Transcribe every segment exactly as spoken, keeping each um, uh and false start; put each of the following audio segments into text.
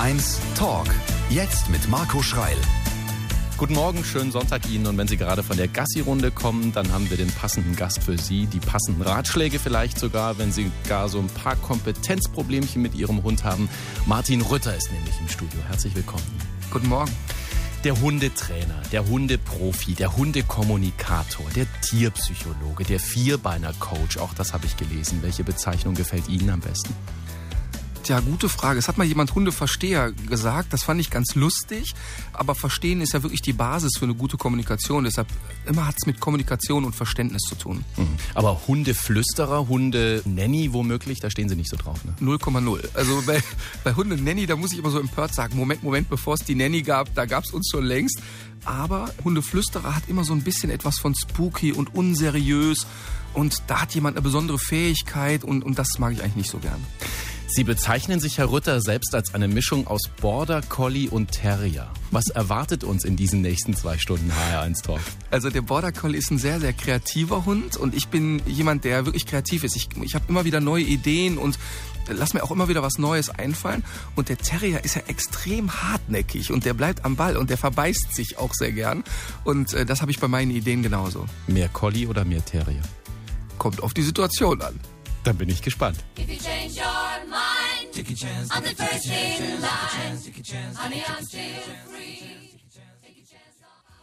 eins Talk. Jetzt mit Marco Schreil. Guten Morgen, schönen Sonntag Ihnen. Und wenn Sie gerade von der Gassi-Runde kommen, dann haben wir den passenden Gast für Sie. Die passenden Ratschläge vielleicht sogar, wenn Sie gar so ein paar Kompetenzproblemchen mit Ihrem Hund haben. Martin Rütter ist nämlich im Studio. Herzlich willkommen. Guten Morgen. Der Hundetrainer, der Hundeprofi, der Hundekommunikator, der Tierpsychologe, der Vierbeiner-Coach. Auch das habe ich gelesen. Welche Bezeichnung gefällt Ihnen am besten? Tja, gute Frage. Es hat mal jemand Hundeversteher gesagt. Das fand ich ganz lustig. Aber Verstehen ist ja wirklich die Basis für eine gute Kommunikation. Deshalb immer hat es mit Kommunikation und Verständnis zu tun. Mhm. Aber Hundeflüsterer, Hunde-Nanny womöglich, da stehen Sie nicht so drauf, ne? null Komma null. Also bei, bei Hunde-Nanny, da muss ich immer so empört sagen, Moment, Moment, bevor es die Nanny gab, da gab es uns schon längst. Aber Hundeflüsterer hat immer so ein bisschen etwas von spooky und unseriös. Und da hat jemand eine besondere Fähigkeit und, und das mag ich eigentlich nicht so gern. Sie bezeichnen sich, Herr Rütter, selbst als eine Mischung aus Border Collie und Terrier. Was erwartet uns in diesen nächsten zwei Stunden H R eins Talk? Also der Border Collie ist ein sehr, sehr kreativer Hund und ich bin jemand, der wirklich kreativ ist. Ich, ich habe immer wieder neue Ideen und lass mir auch immer wieder was Neues einfallen. Und der Terrier ist ja extrem hartnäckig und der bleibt am Ball und der verbeißt sich auch sehr gern. Und äh, das habe ich bei meinen Ideen genauso. Mehr Collie oder mehr Terrier? Kommt auf die Situation an. Dann bin ich gespannt. If you change your mind, take a chance, I'm the first in line. Honey, I'm still free. Take a chance.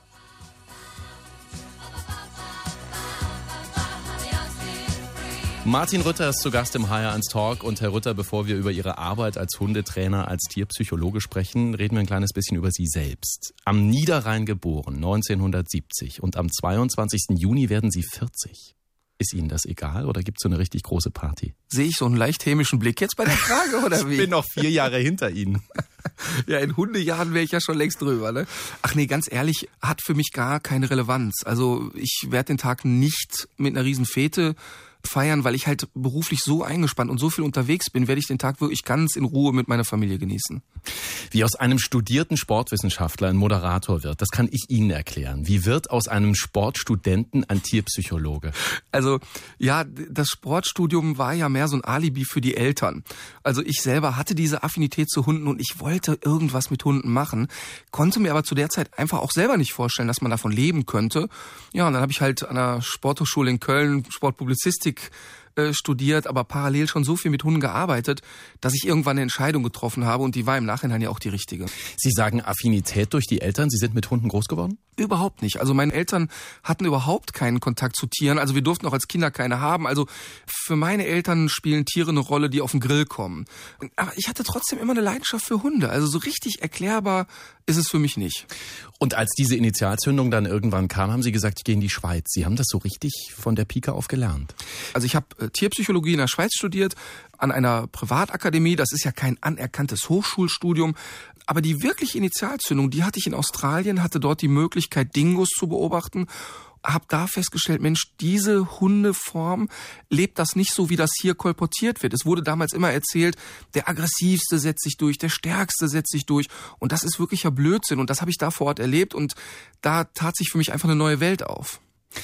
Honey, I'm still free. Martin Rütter ist zu Gast im H R eins Talk. Und Herr Rütter, bevor wir über Ihre Arbeit als Hundetrainer, als Tierpsychologe sprechen, reden wir ein kleines bisschen über Sie selbst. Am Niederrhein geboren, neunzehnhundertsiebzig. Und am zweiundzwanzigsten Juni werden Sie vierzig. Ist Ihnen das egal oder gibt es so eine richtig große Party? Sehe ich so einen leicht hämischen Blick jetzt bei der Frage oder wie? Ich bin noch vier Jahre hinter Ihnen. Ja, in Hundejahren wäre ich ja schon längst drüber, ne? Ach nee, ganz ehrlich, hat für mich gar keine Relevanz. Also ich werde den Tag nicht mit einer riesen Fete feiern, weil ich halt beruflich so eingespannt und so viel unterwegs bin, werde ich den Tag wirklich ganz in Ruhe mit meiner Familie genießen. Wie aus einem studierten Sportwissenschaftler ein Moderator wird, das kann ich Ihnen erklären. Wie wird aus einem Sportstudenten ein Tierpsychologe? Also ja, das Sportstudium war ja mehr so ein Alibi für die Eltern. Also ich selber hatte diese Affinität zu Hunden und ich wollte irgendwas mit Hunden machen, konnte mir aber zu der Zeit einfach auch selber nicht vorstellen, dass man davon leben könnte. Ja, und dann habe ich halt an der Sporthochschule in Köln Sportpublizistik studiert, aber parallel schon so viel mit Hunden gearbeitet, dass ich irgendwann eine Entscheidung getroffen habe und die war im Nachhinein ja auch die richtige. Sie sagen Affinität durch die Eltern, Sie sind mit Hunden groß geworden? Überhaupt nicht. Also meine Eltern hatten überhaupt keinen Kontakt zu Tieren, also wir durften auch als Kinder keine haben. Also für meine Eltern spielen Tiere eine Rolle, die auf den Grill kommen. Aber ich hatte trotzdem immer eine Leidenschaft für Hunde, also so richtig erklärbar ist es für mich nicht. Und als diese Initialzündung dann irgendwann kam, haben Sie gesagt, ich gehe in die Schweiz. Sie haben das so richtig von der Pike auf gelernt? Also ich habe Tierpsychologie in der Schweiz studiert, an einer Privatakademie. Das ist ja kein anerkanntes Hochschulstudium. Aber die wirkliche Initialzündung, die hatte ich in Australien, hatte dort die Möglichkeit, Dingos zu beobachten. Habe da festgestellt, Mensch, diese Hundeform lebt das nicht so, wie das hier kolportiert wird. Es wurde damals immer erzählt, der aggressivste setzt sich durch, der stärkste setzt sich durch. Und das ist wirklicher Blödsinn. Und das habe ich da vor Ort erlebt. Und da tat sich für mich einfach eine neue Welt auf.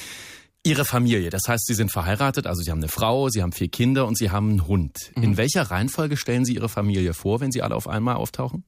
Ihre Familie, das heißt, Sie sind verheiratet, also Sie haben eine Frau, Sie haben vier Kinder und Sie haben einen Hund. Mhm. In welcher Reihenfolge stellen Sie Ihre Familie vor, wenn Sie alle auf einmal auftauchen?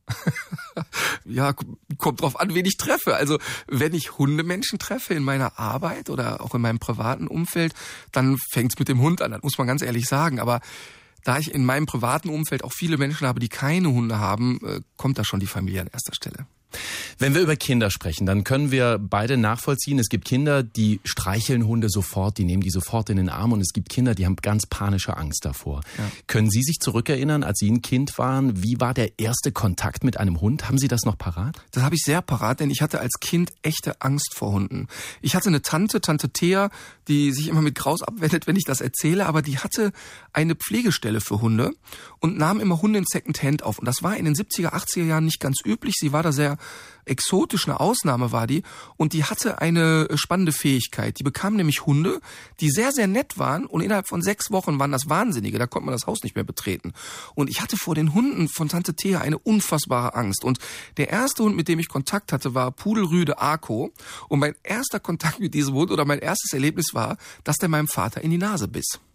Ja, kommt drauf an, wen ich treffe. Also wenn ich Hundemenschen treffe in meiner Arbeit oder auch in meinem privaten Umfeld, dann fängt's mit dem Hund an, das muss man ganz ehrlich sagen. Aber da ich in meinem privaten Umfeld auch viele Menschen habe, die keine Hunde haben, kommt da schon die Familie an erster Stelle. Wenn wir über Kinder sprechen, dann können wir beide nachvollziehen. Es gibt Kinder, die streicheln Hunde sofort, die nehmen die sofort in den Arm. Und es gibt Kinder, die haben ganz panische Angst davor. Ja. Können Sie sich zurückerinnern, als Sie ein Kind waren? Wie war der erste Kontakt mit einem Hund? Haben Sie das noch parat? Das habe ich sehr parat, denn ich hatte als Kind echte Angst vor Hunden. Ich hatte eine Tante, Tante Thea, die sich immer mit Graus abwendet, wenn ich das erzähle. Aber die hatte eine Pflegestelle für Hunde und nahm immer Hunde in Secondhand auf. Und das war in den siebziger, achtziger Jahren nicht ganz üblich. Sie war da sehr exotisch, eine Ausnahme war die, und die hatte eine spannende Fähigkeit. Die bekam nämlich Hunde, die sehr, sehr nett waren, und innerhalb von sechs Wochen waren das Wahnsinnige, da konnte man das Haus nicht mehr betreten. Und ich hatte vor den Hunden von Tante Thea eine unfassbare Angst. Und der erste Hund, mit dem ich Kontakt hatte, war Pudelrüde Arco. Und mein erster Kontakt mit diesem Hund oder mein erstes Erlebnis war, dass der meinem Vater in die Nase biss.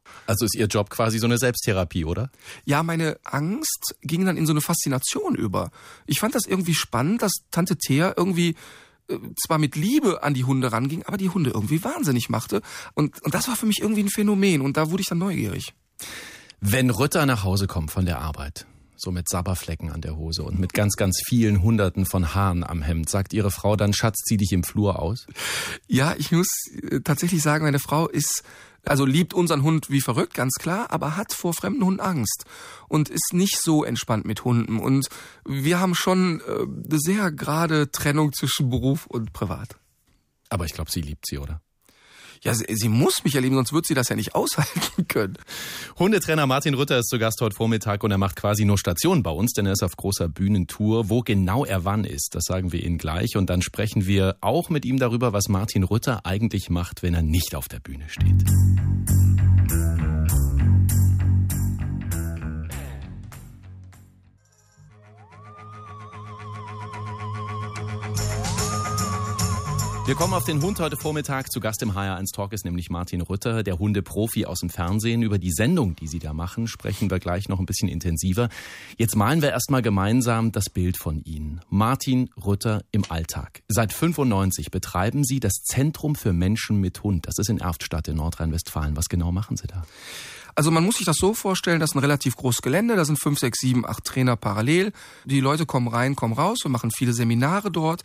Also ist Ihr Job quasi so eine Selbsttherapie, oder? Ja, meine Angst ging dann in so eine Faszination über. Ich fand das irgendwie spannend, dass Tante Thea irgendwie äh, zwar mit Liebe an die Hunde ranging, aber die Hunde irgendwie wahnsinnig machte. Und, und das war für mich irgendwie ein Phänomen und da wurde ich dann neugierig. Wenn Rütter nach Hause kommt von der Arbeit, so mit Sabberflecken an der Hose und mit ganz, ganz vielen Hunderten von Haaren am Hemd, sagt Ihre Frau dann, Schatz, zieh dich im Flur aus? Ja, ich muss äh, tatsächlich sagen, meine Frau ist, also liebt unseren Hund wie verrückt, ganz klar, aber hat vor fremden Hunden Angst und ist nicht so entspannt mit Hunden. Und wir haben schon äh, eine sehr gerade Trennung zwischen Beruf und Privat. Aber ich glaube, sie liebt sie, oder? Ja, sie, sie muss mich ja lieben, sonst wird sie das ja nicht aushalten können. Hundetrainer Martin Rütter ist zu Gast heute Vormittag und er macht quasi nur Station bei uns, denn er ist auf großer Bühnentour. Wo genau er wann ist, das sagen wir Ihnen gleich. Und dann sprechen wir auch mit ihm darüber, was Martin Rütter eigentlich macht, wenn er nicht auf der Bühne steht. Wir kommen auf den Hund heute Vormittag. Zu Gast im H R eins Talk ist nämlich Martin Rütter, der Hundeprofi aus dem Fernsehen. Über die Sendung, die Sie da machen, sprechen wir gleich noch ein bisschen intensiver. Jetzt malen wir erstmal gemeinsam das Bild von Ihnen. Martin Rütter im Alltag. Seit fünfundneunzig betreiben Sie das Zentrum für Menschen mit Hund. Das ist in Erftstadt in Nordrhein-Westfalen. Was genau machen Sie da? Also man muss sich das so vorstellen, das ist ein relativ großes Gelände, da sind fünf, sechs, sieben, acht Trainer parallel. Die Leute kommen rein, kommen raus, wir machen viele Seminare dort.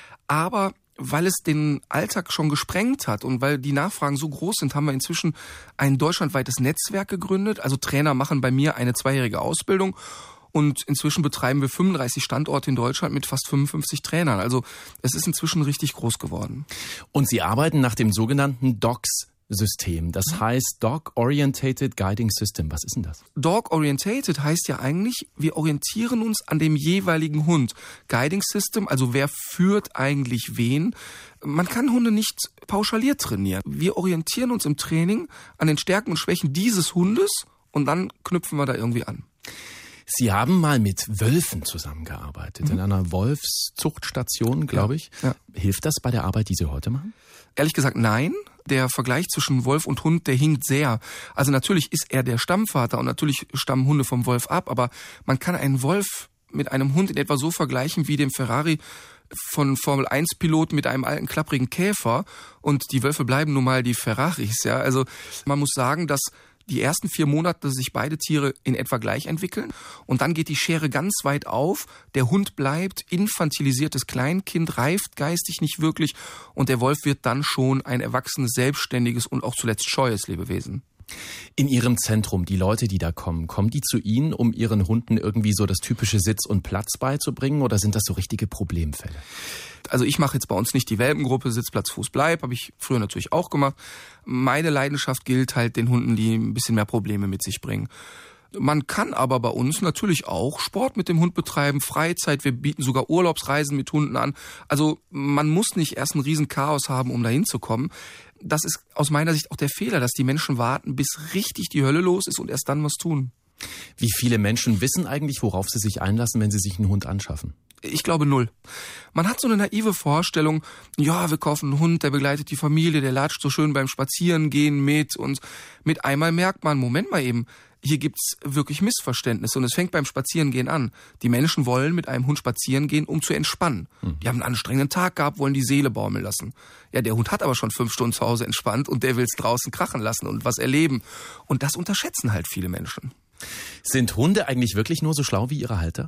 Aber weil es den Alltag schon gesprengt hat und weil die Nachfragen so groß sind, haben wir inzwischen ein deutschlandweites Netzwerk gegründet. Also Trainer machen bei mir eine zweijährige Ausbildung und inzwischen betreiben wir fünfunddreißig Standorte in Deutschland mit fast fünfundfünfzig Trainern. Also es ist inzwischen richtig groß geworden. Und Sie arbeiten nach dem sogenannten D O G S-System. Das heißt Dog Orientated Guiding System. Was ist denn das? Dog Orientated heißt ja eigentlich, wir orientieren uns an dem jeweiligen Hund. Guiding System, also wer führt eigentlich wen? Man kann Hunde nicht pauschaliert trainieren. Wir orientieren uns im Training an den Stärken und Schwächen dieses Hundes und dann knüpfen wir da irgendwie an. Sie haben mal mit Wölfen zusammengearbeitet, mhm. in einer Wolfszuchtstation, glaube ich. Ja. Hilft das bei der Arbeit, die Sie heute machen? Ehrlich gesagt, nein. Der Vergleich zwischen Wolf und Hund, der hinkt sehr. Also natürlich ist er der Stammvater und natürlich stammen Hunde vom Wolf ab, aber man kann einen Wolf mit einem Hund in etwa so vergleichen wie dem Ferrari von Formel eins Piloten mit einem alten klapprigen Käfer und die Wölfe bleiben nun mal die Ferraris, ja. Also man muss sagen, dass die ersten vier Monate sich beide Tiere in etwa gleich entwickeln und dann geht die Schere ganz weit auf. Der Hund bleibt infantilisiertes Kleinkind, reift geistig nicht wirklich und der Wolf wird dann schon ein erwachsenes, selbstständiges und auch zuletzt scheues Lebewesen. In Ihrem Zentrum, die Leute, die da kommen, kommen die zu Ihnen, um Ihren Hunden irgendwie so das typische Sitz und Platz beizubringen oder sind das so richtige Problemfälle? Also ich mache jetzt bei uns nicht die Welpengruppe, Sitz, Platz, Fuß, Bleib, habe ich früher natürlich auch gemacht. Meine Leidenschaft gilt halt den Hunden, die ein bisschen mehr Probleme mit sich bringen. Man kann aber bei uns natürlich auch Sport mit dem Hund betreiben, Freizeit, wir bieten sogar Urlaubsreisen mit Hunden an. Also man muss nicht erst ein riesen Chaos haben, um da hinzukommen. Das ist aus meiner Sicht auch der Fehler, dass die Menschen warten, bis richtig die Hölle los ist und erst dann was tun. Wie viele Menschen wissen eigentlich, worauf sie sich einlassen, wenn sie sich einen Hund anschaffen? Ich glaube null. Man hat so eine naive Vorstellung, ja, wir kaufen einen Hund, der begleitet die Familie, der latscht so schön beim Spazierengehen mit und mit einmal merkt man, Moment mal eben, hier gibt's wirklich Missverständnisse und es fängt beim Spazierengehen an. Die Menschen wollen mit einem Hund spazieren gehen, um zu entspannen. Mhm. Die haben einen anstrengenden Tag gehabt, wollen die Seele baumeln lassen. Ja, der Hund hat aber schon fünf Stunden zu Hause entspannt und der will's draußen krachen lassen und was erleben. Und das unterschätzen halt viele Menschen. Sind Hunde eigentlich wirklich nur so schlau wie ihre Halter?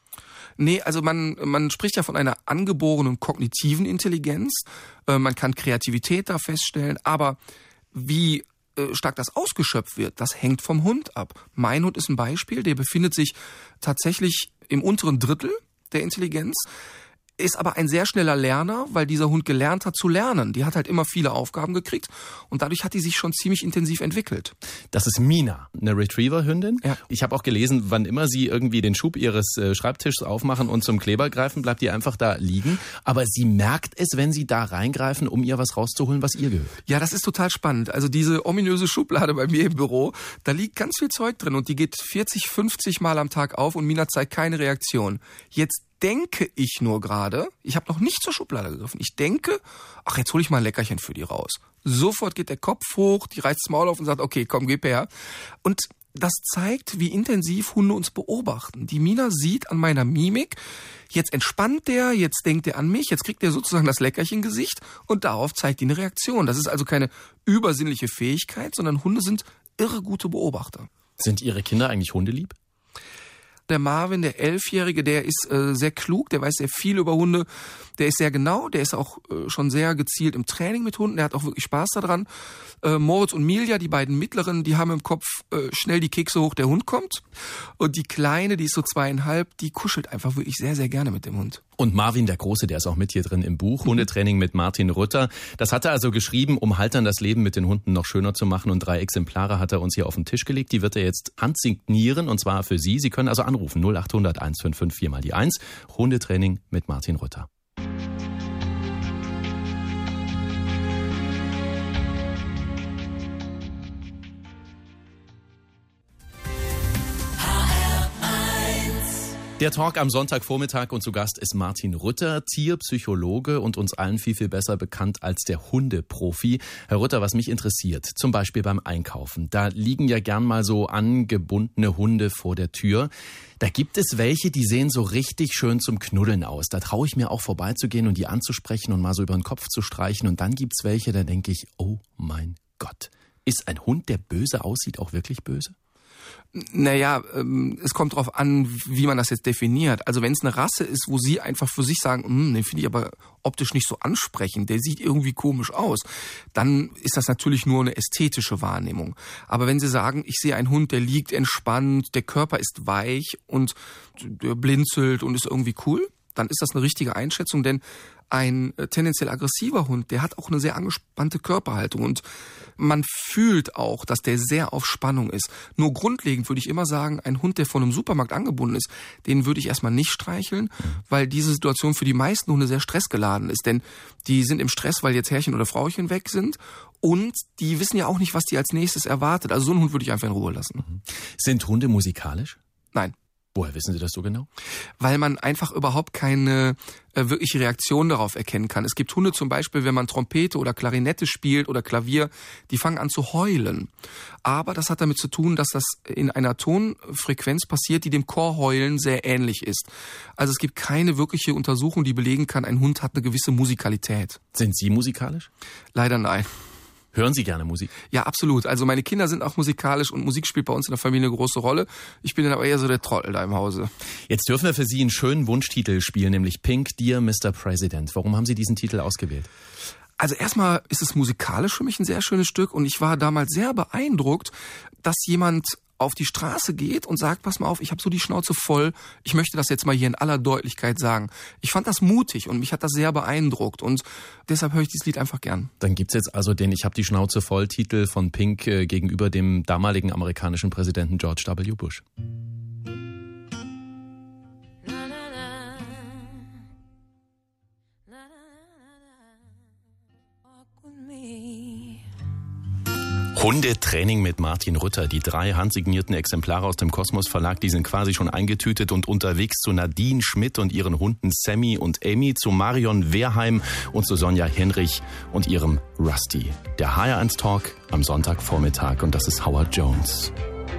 Nee, also man, man spricht ja von einer angeborenen kognitiven Intelligenz. Äh, man kann Kreativität da feststellen, aber wie äh, stark das ausgeschöpft wird, das hängt vom Hund ab. Mein Hund ist ein Beispiel, der befindet sich tatsächlich im unteren Drittel der Intelligenz, ist aber ein sehr schneller Lerner, weil dieser Hund gelernt hat zu lernen. Die hat halt immer viele Aufgaben gekriegt und dadurch hat die sich schon ziemlich intensiv entwickelt. Das ist Mina, eine Retriever-Hündin. Ja. Ich habe auch gelesen, wann immer sie irgendwie den Schub ihres äh, Schreibtischs aufmachen und zum Kleber greifen, bleibt die einfach da liegen. Aber sie merkt es, wenn sie da reingreifen, um ihr was rauszuholen, was ihr gehört. Ja, das ist total spannend. Also diese ominöse Schublade bei mir im Büro, da liegt ganz viel Zeug drin und die geht vierzig, fünfzig Mal am Tag auf und Mina zeigt keine Reaktion. Jetzt denke ich nur gerade, ich habe noch nicht zur Schublade gegriffen, ich denke, ach, jetzt hole ich mal ein Leckerchen für die raus. Sofort geht der Kopf hoch, die reißt das Maul auf und sagt, okay, komm, gib her. Und das zeigt, wie intensiv Hunde uns beobachten. Die Mina sieht an meiner Mimik, jetzt entspannt der, jetzt denkt er an mich, jetzt kriegt er sozusagen das Leckerchen-Gesicht und darauf zeigt die eine Reaktion. Das ist also keine übersinnliche Fähigkeit, sondern Hunde sind irre gute Beobachter. Sind Ihre Kinder eigentlich hundelieb? Der Marvin, der Elfjährige, der ist äh, sehr klug, der weiß sehr viel über Hunde, der ist sehr genau, der ist auch äh, schon sehr gezielt im Training mit Hunden, der hat auch wirklich Spaß daran. Äh, Moritz und Milja, die beiden Mittleren, die haben im Kopf äh, schnell die Kekse hoch, der Hund kommt. Und die Kleine, die ist so zweieinhalb, die kuschelt einfach wirklich sehr, sehr gerne mit dem Hund. Und Marvin, der Große, der ist auch mit hier drin im Buch, mhm. Hundetraining mit Martin Rütter. Das hat er also geschrieben, um Haltern das Leben mit den Hunden noch schöner zu machen. Und drei Exemplare hat er uns hier auf den Tisch gelegt. Die wird er jetzt handsignieren, und zwar für Sie. Sie können also anrufen, null acht hundert eins fünf fünf vier mal die eins. Hundetraining mit Martin Rütter. Der Talk am Sonntagvormittag, und zu Gast ist Martin Rütter, Tierpsychologe und uns allen viel, viel besser bekannt als der Hundeprofi. Herr Rütter, was mich interessiert, zum Beispiel beim Einkaufen, da liegen ja gern mal so angebundene Hunde vor der Tür. Da gibt es welche, die sehen so richtig schön zum Knuddeln aus. Da traue ich mir auch vorbeizugehen und die anzusprechen und mal so über den Kopf zu streichen. Und dann gibt's welche, da denke ich, oh mein Gott, ist ein Hund, der böse aussieht, auch wirklich böse? Naja, ähm, es kommt drauf an, wie man das jetzt definiert. Also wenn es eine Rasse ist, wo Sie einfach für sich sagen, den finde ich aber optisch nicht so ansprechend, der sieht irgendwie komisch aus, dann ist das natürlich nur eine ästhetische Wahrnehmung. Aber wenn Sie sagen, ich sehe einen Hund, der liegt entspannt, der Körper ist weich und der blinzelt und ist irgendwie cool, dann ist das eine richtige Einschätzung, denn ein tendenziell aggressiver Hund, der hat auch eine sehr angespannte Körperhaltung und man fühlt auch, dass der sehr auf Spannung ist. Nur grundlegend würde ich immer sagen, ein Hund, der von einem Supermarkt angebunden ist, den würde ich erstmal nicht streicheln, weil diese Situation für die meisten Hunde sehr stressgeladen ist. Denn die sind im Stress, weil jetzt Herrchen oder Frauchen weg sind und die wissen ja auch nicht, was die als nächstes erwartet. Also so einen Hund würde ich einfach in Ruhe lassen. Sind Hunde musikalisch? Nein. Woher wissen Sie das so genau? Weil man einfach überhaupt keine äh, wirkliche Reaktion darauf erkennen kann. Es gibt Hunde zum Beispiel, wenn man Trompete oder Klarinette spielt oder Klavier, die fangen an zu heulen. Aber das hat damit zu tun, dass das in einer Tonfrequenz passiert, die dem Chorheulen sehr ähnlich ist. Also es gibt keine wirkliche Untersuchung, die belegen kann, ein Hund hat eine gewisse Musikalität. Sind Sie musikalisch? Leider nein. Hören Sie gerne Musik? Ja, absolut. Also meine Kinder sind auch musikalisch und Musik spielt bei uns in der Familie eine große Rolle. Ich bin dann aber eher so der Trottel da im Hause. Jetzt dürfen wir für Sie einen schönen Wunschtitel spielen, nämlich Pink, Dear Mister President. Warum haben Sie diesen Titel ausgewählt? Also erstmal ist es musikalisch für mich ein sehr schönes Stück und ich war damals sehr beeindruckt, dass jemand auf die Straße geht und sagt, pass mal auf, ich habe so die Schnauze voll, ich möchte das jetzt mal hier in aller Deutlichkeit sagen. Ich fand das mutig und mich hat das sehr beeindruckt und deshalb höre ich dieses Lied einfach gern. Dann gibt's jetzt also den Ich hab die Schnauze voll Titel von Pink äh, gegenüber dem damaligen amerikanischen Präsidenten George W. Bush. Hundetraining mit Martin Rütter. Die drei handsignierten Exemplare aus dem Kosmos Verlag, die sind quasi schon eingetütet und unterwegs zu Nadine Schmidt und ihren Hunden Sammy und Amy, zu Marion Wehrheim und zu Sonja Henrich und ihrem Rusty. Der H R eins Talk am Sonntagvormittag und das ist Howard Jones.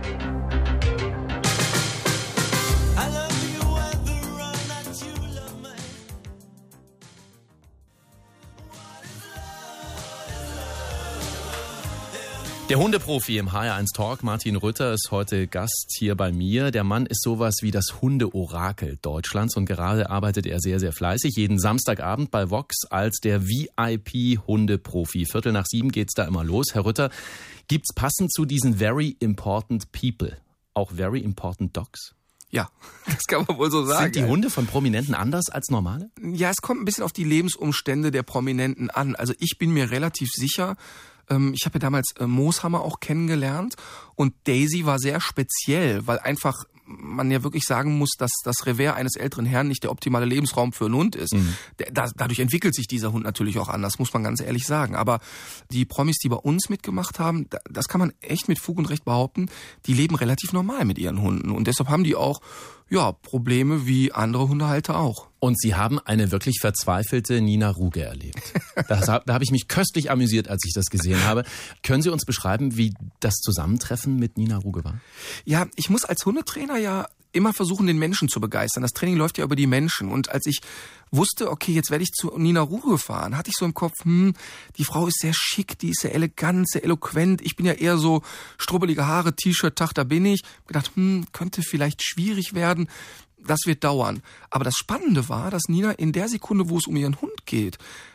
Der Hundeprofi im H R eins Talk, Martin Rütter, ist heute Gast hier bei mir. Der Mann ist sowas wie das Hundeorakel Deutschlands und gerade arbeitet er sehr, sehr fleißig. Jeden Samstagabend bei Vox als der V I P-Hundeprofi. Viertel nach sieben geht's da immer los. Herr Rütter, gibt's passend zu diesen Very Important People auch Very Important Dogs? Ja, das kann man wohl so sagen. Sind die Hunde von Prominenten anders als normale? Ja, es kommt ein bisschen auf die Lebensumstände der Prominenten an. Also ich bin mir relativ sicher, ich habe ja damals Mooshammer auch kennengelernt und Daisy war sehr speziell, weil einfach man ja wirklich sagen muss, dass das Revers eines älteren Herrn nicht der optimale Lebensraum für einen Hund ist. Mhm. Da, dadurch entwickelt sich dieser Hund natürlich auch anders, muss man ganz ehrlich sagen. Aber die Promis, die bei uns mitgemacht haben, das kann man echt mit Fug und Recht behaupten, die leben relativ normal mit ihren Hunden. Und deshalb haben die auch ja, Probleme wie andere Hundehalter auch. Und Sie haben eine wirklich verzweifelte Nina Ruge erlebt. Das, da habe ich mich köstlich amüsiert, als ich das gesehen habe. Können Sie uns beschreiben, wie das Zusammentreffen mit Nina Ruge war? Ja, ich muss als Hundetrainer ja immer versuchen, den Menschen zu begeistern. Das Training läuft ja über die Menschen. Und als ich wusste, okay, jetzt werde ich zu Nina Ruge fahren, hatte ich so im Kopf, hm, die Frau ist sehr schick, die ist sehr elegant, sehr eloquent. Ich bin ja eher so strubbelige Haare, T-Shirt, Tag, da bin ich. Ich gedacht, hm, könnte vielleicht schwierig werden. Das wird dauern. Aber das Spannende war, dass Nina in der Sekunde, wo es um ihren Hund geht,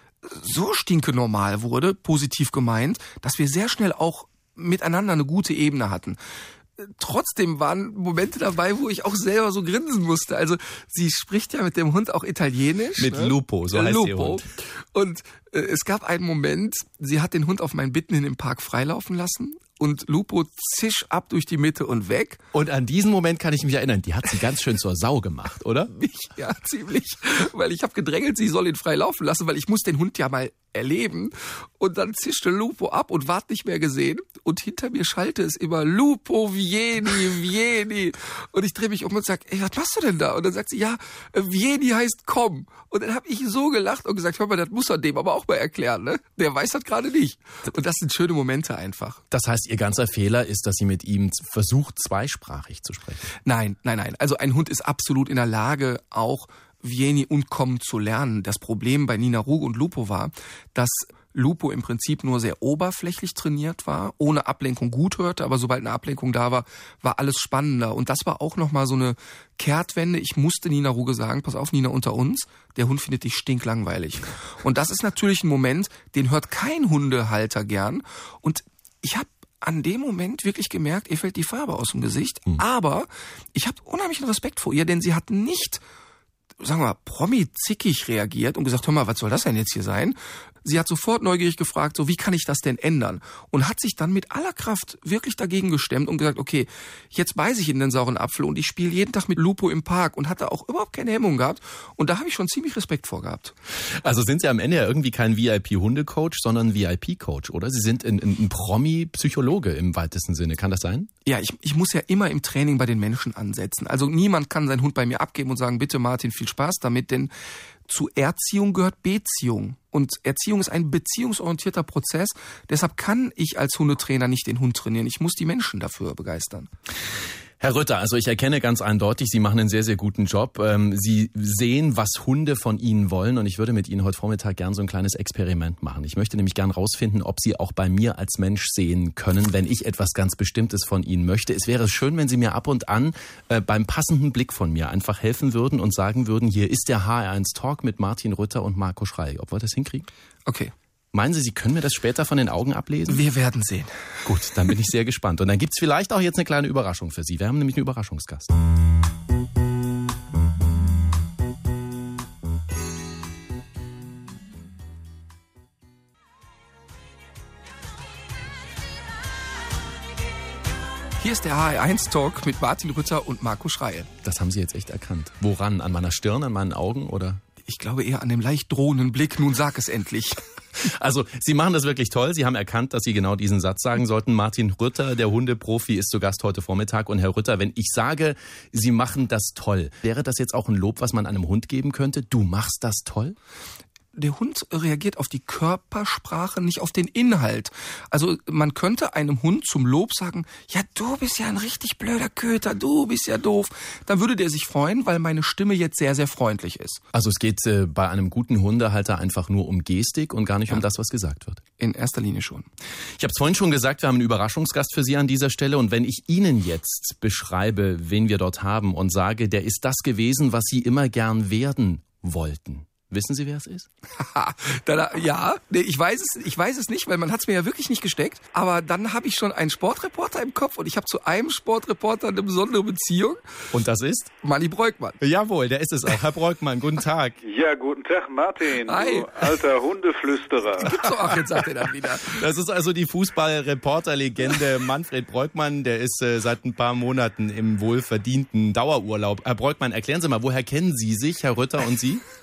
so stinkenormal wurde, positiv gemeint, dass wir sehr schnell auch miteinander eine gute Ebene hatten. Trotzdem waren Momente dabei, wo ich auch selber so grinsen musste. Also sie spricht ja mit dem Hund auch Italienisch. Mit ne? Lupo, so heißt Lupo. ihr Hund. Und äh, es gab einen Moment, sie hat den Hund auf meinen Bitten hin im Park freilaufen lassen und Lupo zisch ab durch die Mitte und weg. Und an diesen Moment kann ich mich erinnern, die hat sie ganz schön zur Sau gemacht, oder? Mich, ja, ziemlich. Weil ich habe gedrängelt, sie soll ihn frei laufen lassen, weil ich muss den Hund ja mal erleben. Und dann zischte Lupo ab und ward nicht mehr gesehen. Und hinter mir schallte es immer Lupo, Vieni, Vieni. Und ich drehe mich um und sage, ey, was machst du denn da? Und dann sagt sie, ja, Vieni heißt komm. Und dann habe ich so gelacht und gesagt, hör mal, das muss er dem aber auch mal erklären, ne? Der weiß das gerade nicht. Und das sind schöne Momente einfach. Das heißt, Ihr ganzer Fehler ist, dass sie mit ihm versucht, zweisprachig zu sprechen. Nein, nein, nein. Also ein Hund ist absolut in der Lage, auch Vieni und Komm zu lernen. Das Problem bei Nina Ruge und Lupo war, dass Lupo im Prinzip nur sehr oberflächlich trainiert war, ohne Ablenkung gut hörte, aber sobald eine Ablenkung da war, war alles spannender. Und das war auch nochmal so eine Kehrtwende. Ich musste Nina Ruge sagen, pass auf, Nina, unter uns, der Hund findet dich stinklangweilig. Und das ist natürlich ein Moment, den hört kein Hundehalter gern. Und ich habe an dem Moment wirklich gemerkt, ihr fällt die Farbe aus dem Gesicht. Mhm. Aber ich habe unheimlichen Respekt vor ihr, denn sie hat nicht, sagen wir mal, promi-zickig reagiert und gesagt, hör mal, was soll das denn jetzt hier sein? Sie hat sofort neugierig gefragt, so wie kann ich das denn ändern? Und hat sich dann mit aller Kraft wirklich dagegen gestemmt und gesagt, okay, jetzt beiße ich in den sauren Apfel und ich spiele jeden Tag mit Lupo im Park und hatte auch überhaupt keine Hemmung gehabt. Und da habe ich schon ziemlich Respekt vor gehabt. Also sind Sie am Ende ja irgendwie kein V I P-Hundecoach, sondern ein V I P-Coach, oder? Sie sind ein, ein Promi-Psychologe im weitesten Sinne. Kann das sein? Ja, ich, ich muss ja immer im Training bei den Menschen ansetzen. Also niemand kann seinen Hund bei mir abgeben und sagen, bitte Martin, viel Spaß damit, denn zu Erziehung gehört Beziehung. Und Erziehung ist ein beziehungsorientierter Prozess. Deshalb kann ich als Hundetrainer nicht den Hund trainieren. Ich muss die Menschen dafür begeistern. Herr Rütter, also ich erkenne ganz eindeutig, Sie machen einen sehr, sehr guten Job. Sie sehen, was Hunde von Ihnen wollen, und ich würde mit Ihnen heute Vormittag gern so ein kleines Experiment machen. Ich möchte nämlich gern rausfinden, ob Sie auch bei mir als Mensch sehen können, wenn ich etwas ganz Bestimmtes von Ihnen möchte. Es wäre schön, wenn Sie mir ab und an äh, beim passenden Blick von mir einfach helfen würden und sagen würden, hier ist der H R eins Talk mit Martin Rütter und Marco Schreil. Ob wir das hinkriegen? Okay. Meinen Sie, Sie können mir das später von den Augen ablesen? Wir werden sehen. Gut, dann bin ich sehr gespannt. Und dann gibt's vielleicht auch jetzt eine kleine Überraschung für Sie. Wir haben nämlich einen Überraschungsgast. Hier ist der H R eins Talk mit Martin Rütter und Marco Schreil. Das haben Sie jetzt echt erkannt. Woran? An meiner Stirn, an meinen Augen oder? Ich glaube eher an dem leicht drohenden Blick. Nun sag es endlich. Also, Sie machen das wirklich toll. Sie haben erkannt, dass Sie genau diesen Satz sagen sollten. Martin Rütter, der Hundeprofi, ist zu Gast heute Vormittag. Und Herr Rütter, wenn ich sage, Sie machen das toll, wäre das jetzt auch ein Lob, was man einem Hund geben könnte? Du machst das toll? Der Hund reagiert auf die Körpersprache, nicht auf den Inhalt. Also man könnte einem Hund zum Lob sagen, ja, du bist ja ein richtig blöder Köter, du bist ja doof. Dann würde der sich freuen, weil meine Stimme jetzt sehr, sehr freundlich ist. Also es geht äh, bei einem guten Hundehalter einfach nur um Gestik und gar nicht ja. um das, was gesagt wird. In erster Linie schon. Ich habe es vorhin schon gesagt, wir haben einen Überraschungsgast für Sie an dieser Stelle. Und wenn ich Ihnen jetzt beschreibe, wen wir dort haben und sage, der ist das gewesen, was Sie immer gern werden wollten. Wissen Sie, wer es ist? Ja, nee, ich weiß es, ich weiß es nicht, weil man hat es mir ja wirklich nicht gesteckt. Aber dann habe ich schon einen Sportreporter im Kopf und ich habe zu einem Sportreporter eine besondere Beziehung. Und das ist? Manni Breukmann. Jawohl, der ist es auch. Herr Breukmann, guten Tag. Ja, guten Tag, Martin. Hi. Du alter Hundeflüsterer. Gibt's doch auch, jetzt sagt er dann wieder. Das ist also die Fußballreporter-Legende Manfred Breukmann. Der ist äh, seit ein paar Monaten im wohlverdienten Dauerurlaub. Herr Breukmann, erklären Sie mal, woher kennen Sie sich, Herr Rütter und Sie?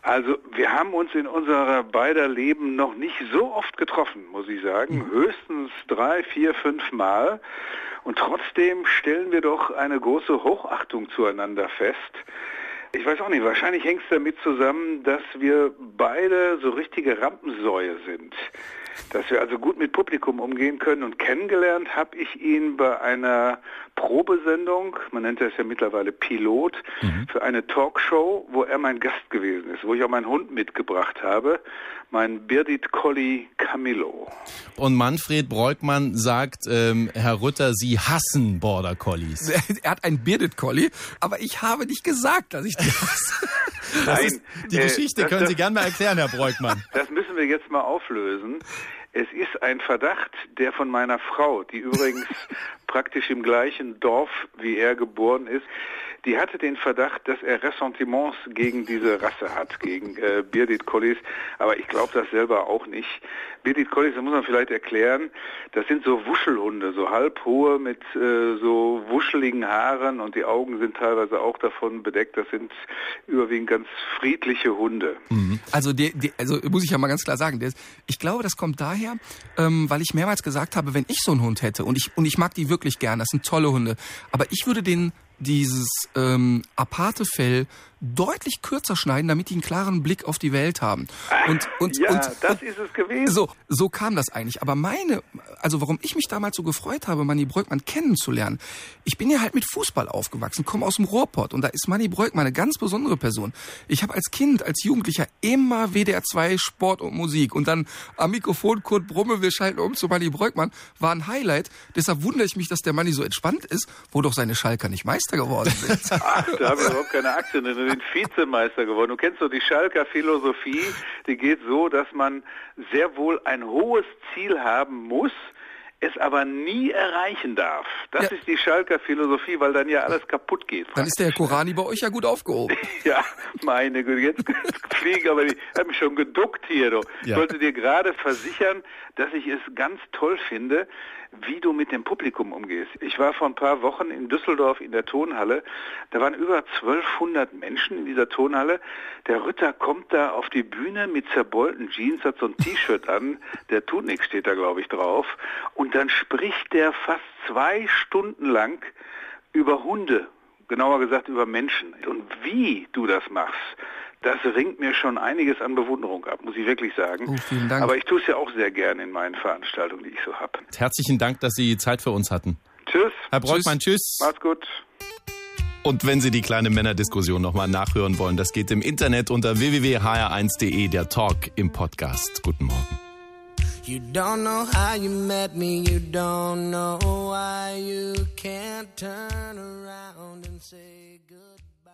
Also wir haben uns in unserer beider Leben noch nicht so oft getroffen, muss ich sagen. Mhm. Höchstens drei, vier, fünf Mal. Und trotzdem stellen wir doch eine große Hochachtung zueinander fest. Ich weiß auch nicht, wahrscheinlich hängt es damit zusammen, dass wir beide so richtige Rampensäue sind. Dass wir also gut mit Publikum umgehen können. Und kennengelernt habe ich ihn bei einer Probesendung, man nennt das ja mittlerweile Pilot, mhm. für eine Talkshow, wo er mein Gast gewesen ist, wo ich auch meinen Hund mitgebracht habe, mein Bearded Collie Camillo. Und Manfred Breukmann sagt, ähm, Herr Rütter, Sie hassen Border Collies. Er hat einen Bearded Collie, aber ich habe nicht gesagt, dass ich die hasse. Das Nein, ist, die äh, Geschichte das, können das, Sie gerne mal erklären, Herr Breukmann. Das müssen wir jetzt mal auflösen. Es ist ein Verdacht, der von meiner Frau, die übrigens praktisch im gleichen Dorf wie er geboren ist, die hatte den Verdacht, dass er Ressentiments gegen diese Rasse hat, gegen äh, Bearded Collies, aber ich glaube das selber auch nicht. Bearded Collies, das muss man vielleicht erklären, das sind so Wuschelhunde, so halbhohe mit äh, so wuscheligen Haaren und die Augen sind teilweise auch davon bedeckt. Das sind überwiegend ganz friedliche Hunde. Mhm. Also, der, der, also muss ich ja mal ganz klar sagen, der ist, ich glaube, das kommt daher, ähm, weil ich mehrmals gesagt habe, wenn ich so einen Hund hätte, und ich, und ich mag die wirklich gern, das sind tolle Hunde, aber ich würde den dieses ähm, aparte Fell deutlich kürzer schneiden, damit die einen klaren Blick auf die Welt haben. Und, und, ja, und, das und, ist es gewesen. So, so kam das eigentlich. Aber meine, also warum ich mich damals so gefreut habe, Manni Breukmann kennenzulernen, ich bin ja halt mit Fußball aufgewachsen, komme aus dem Ruhrpott und da ist Manni Breukmann eine ganz besondere Person. Ich habe als Kind, als Jugendlicher immer W D R zwei Sport und Musik und dann am Mikrofon Kurt Brumme, wir schalten um zu Manni Breukmann, war ein Highlight. Deshalb wundere ich mich, dass der Manni so entspannt ist, wo doch seine Schalker nicht Meister geworden sind. Ach, da haben wir überhaupt keine Aktien drin. Wir sind Vizemeister geworden. Du kennst doch die Schalker Philosophie, die geht so, dass man sehr wohl ein hohes Ziel haben muss, es aber nie erreichen darf. Das Ja. ist die Schalker Philosophie, weil dann ja alles kaputt geht. Dann ist der Korani bei euch ja gut aufgehoben. Ja, meine Güte, jetzt fliegen aber die, haben mich schon geduckt hier. Du. Ich Ja. wollte dir gerade versichern, dass ich es ganz toll finde, wie du mit dem Publikum umgehst. Ich war vor ein paar Wochen in Düsseldorf in der Tonhalle. Da waren über zwölfhundert Menschen in dieser Tonhalle. Der Rütter kommt da auf die Bühne mit zerbeulten Jeans, hat so ein T-Shirt an. Der tut nichts, steht da, glaube ich, drauf. Und dann spricht der fast zwei Stunden lang über Hunde. Genauer gesagt über Menschen. Und wie du das machst, das ringt mir schon einiges an Bewunderung ab, muss ich wirklich sagen. Oh, vielen Dank. Aber ich tue es ja auch sehr gerne in meinen Veranstaltungen, die ich so habe. Herzlichen Dank, dass Sie Zeit für uns hatten. Tschüss. Herr Breukmann, tschüss. Macht's gut. Und wenn Sie die kleine Männerdiskussion nochmal nachhören wollen, das geht im Internet unter w w w punkt h r eins punkt d e, der Talk im Podcast. Guten Morgen. You don't know how you met me, you don't know why you can't turn around and say goodbye.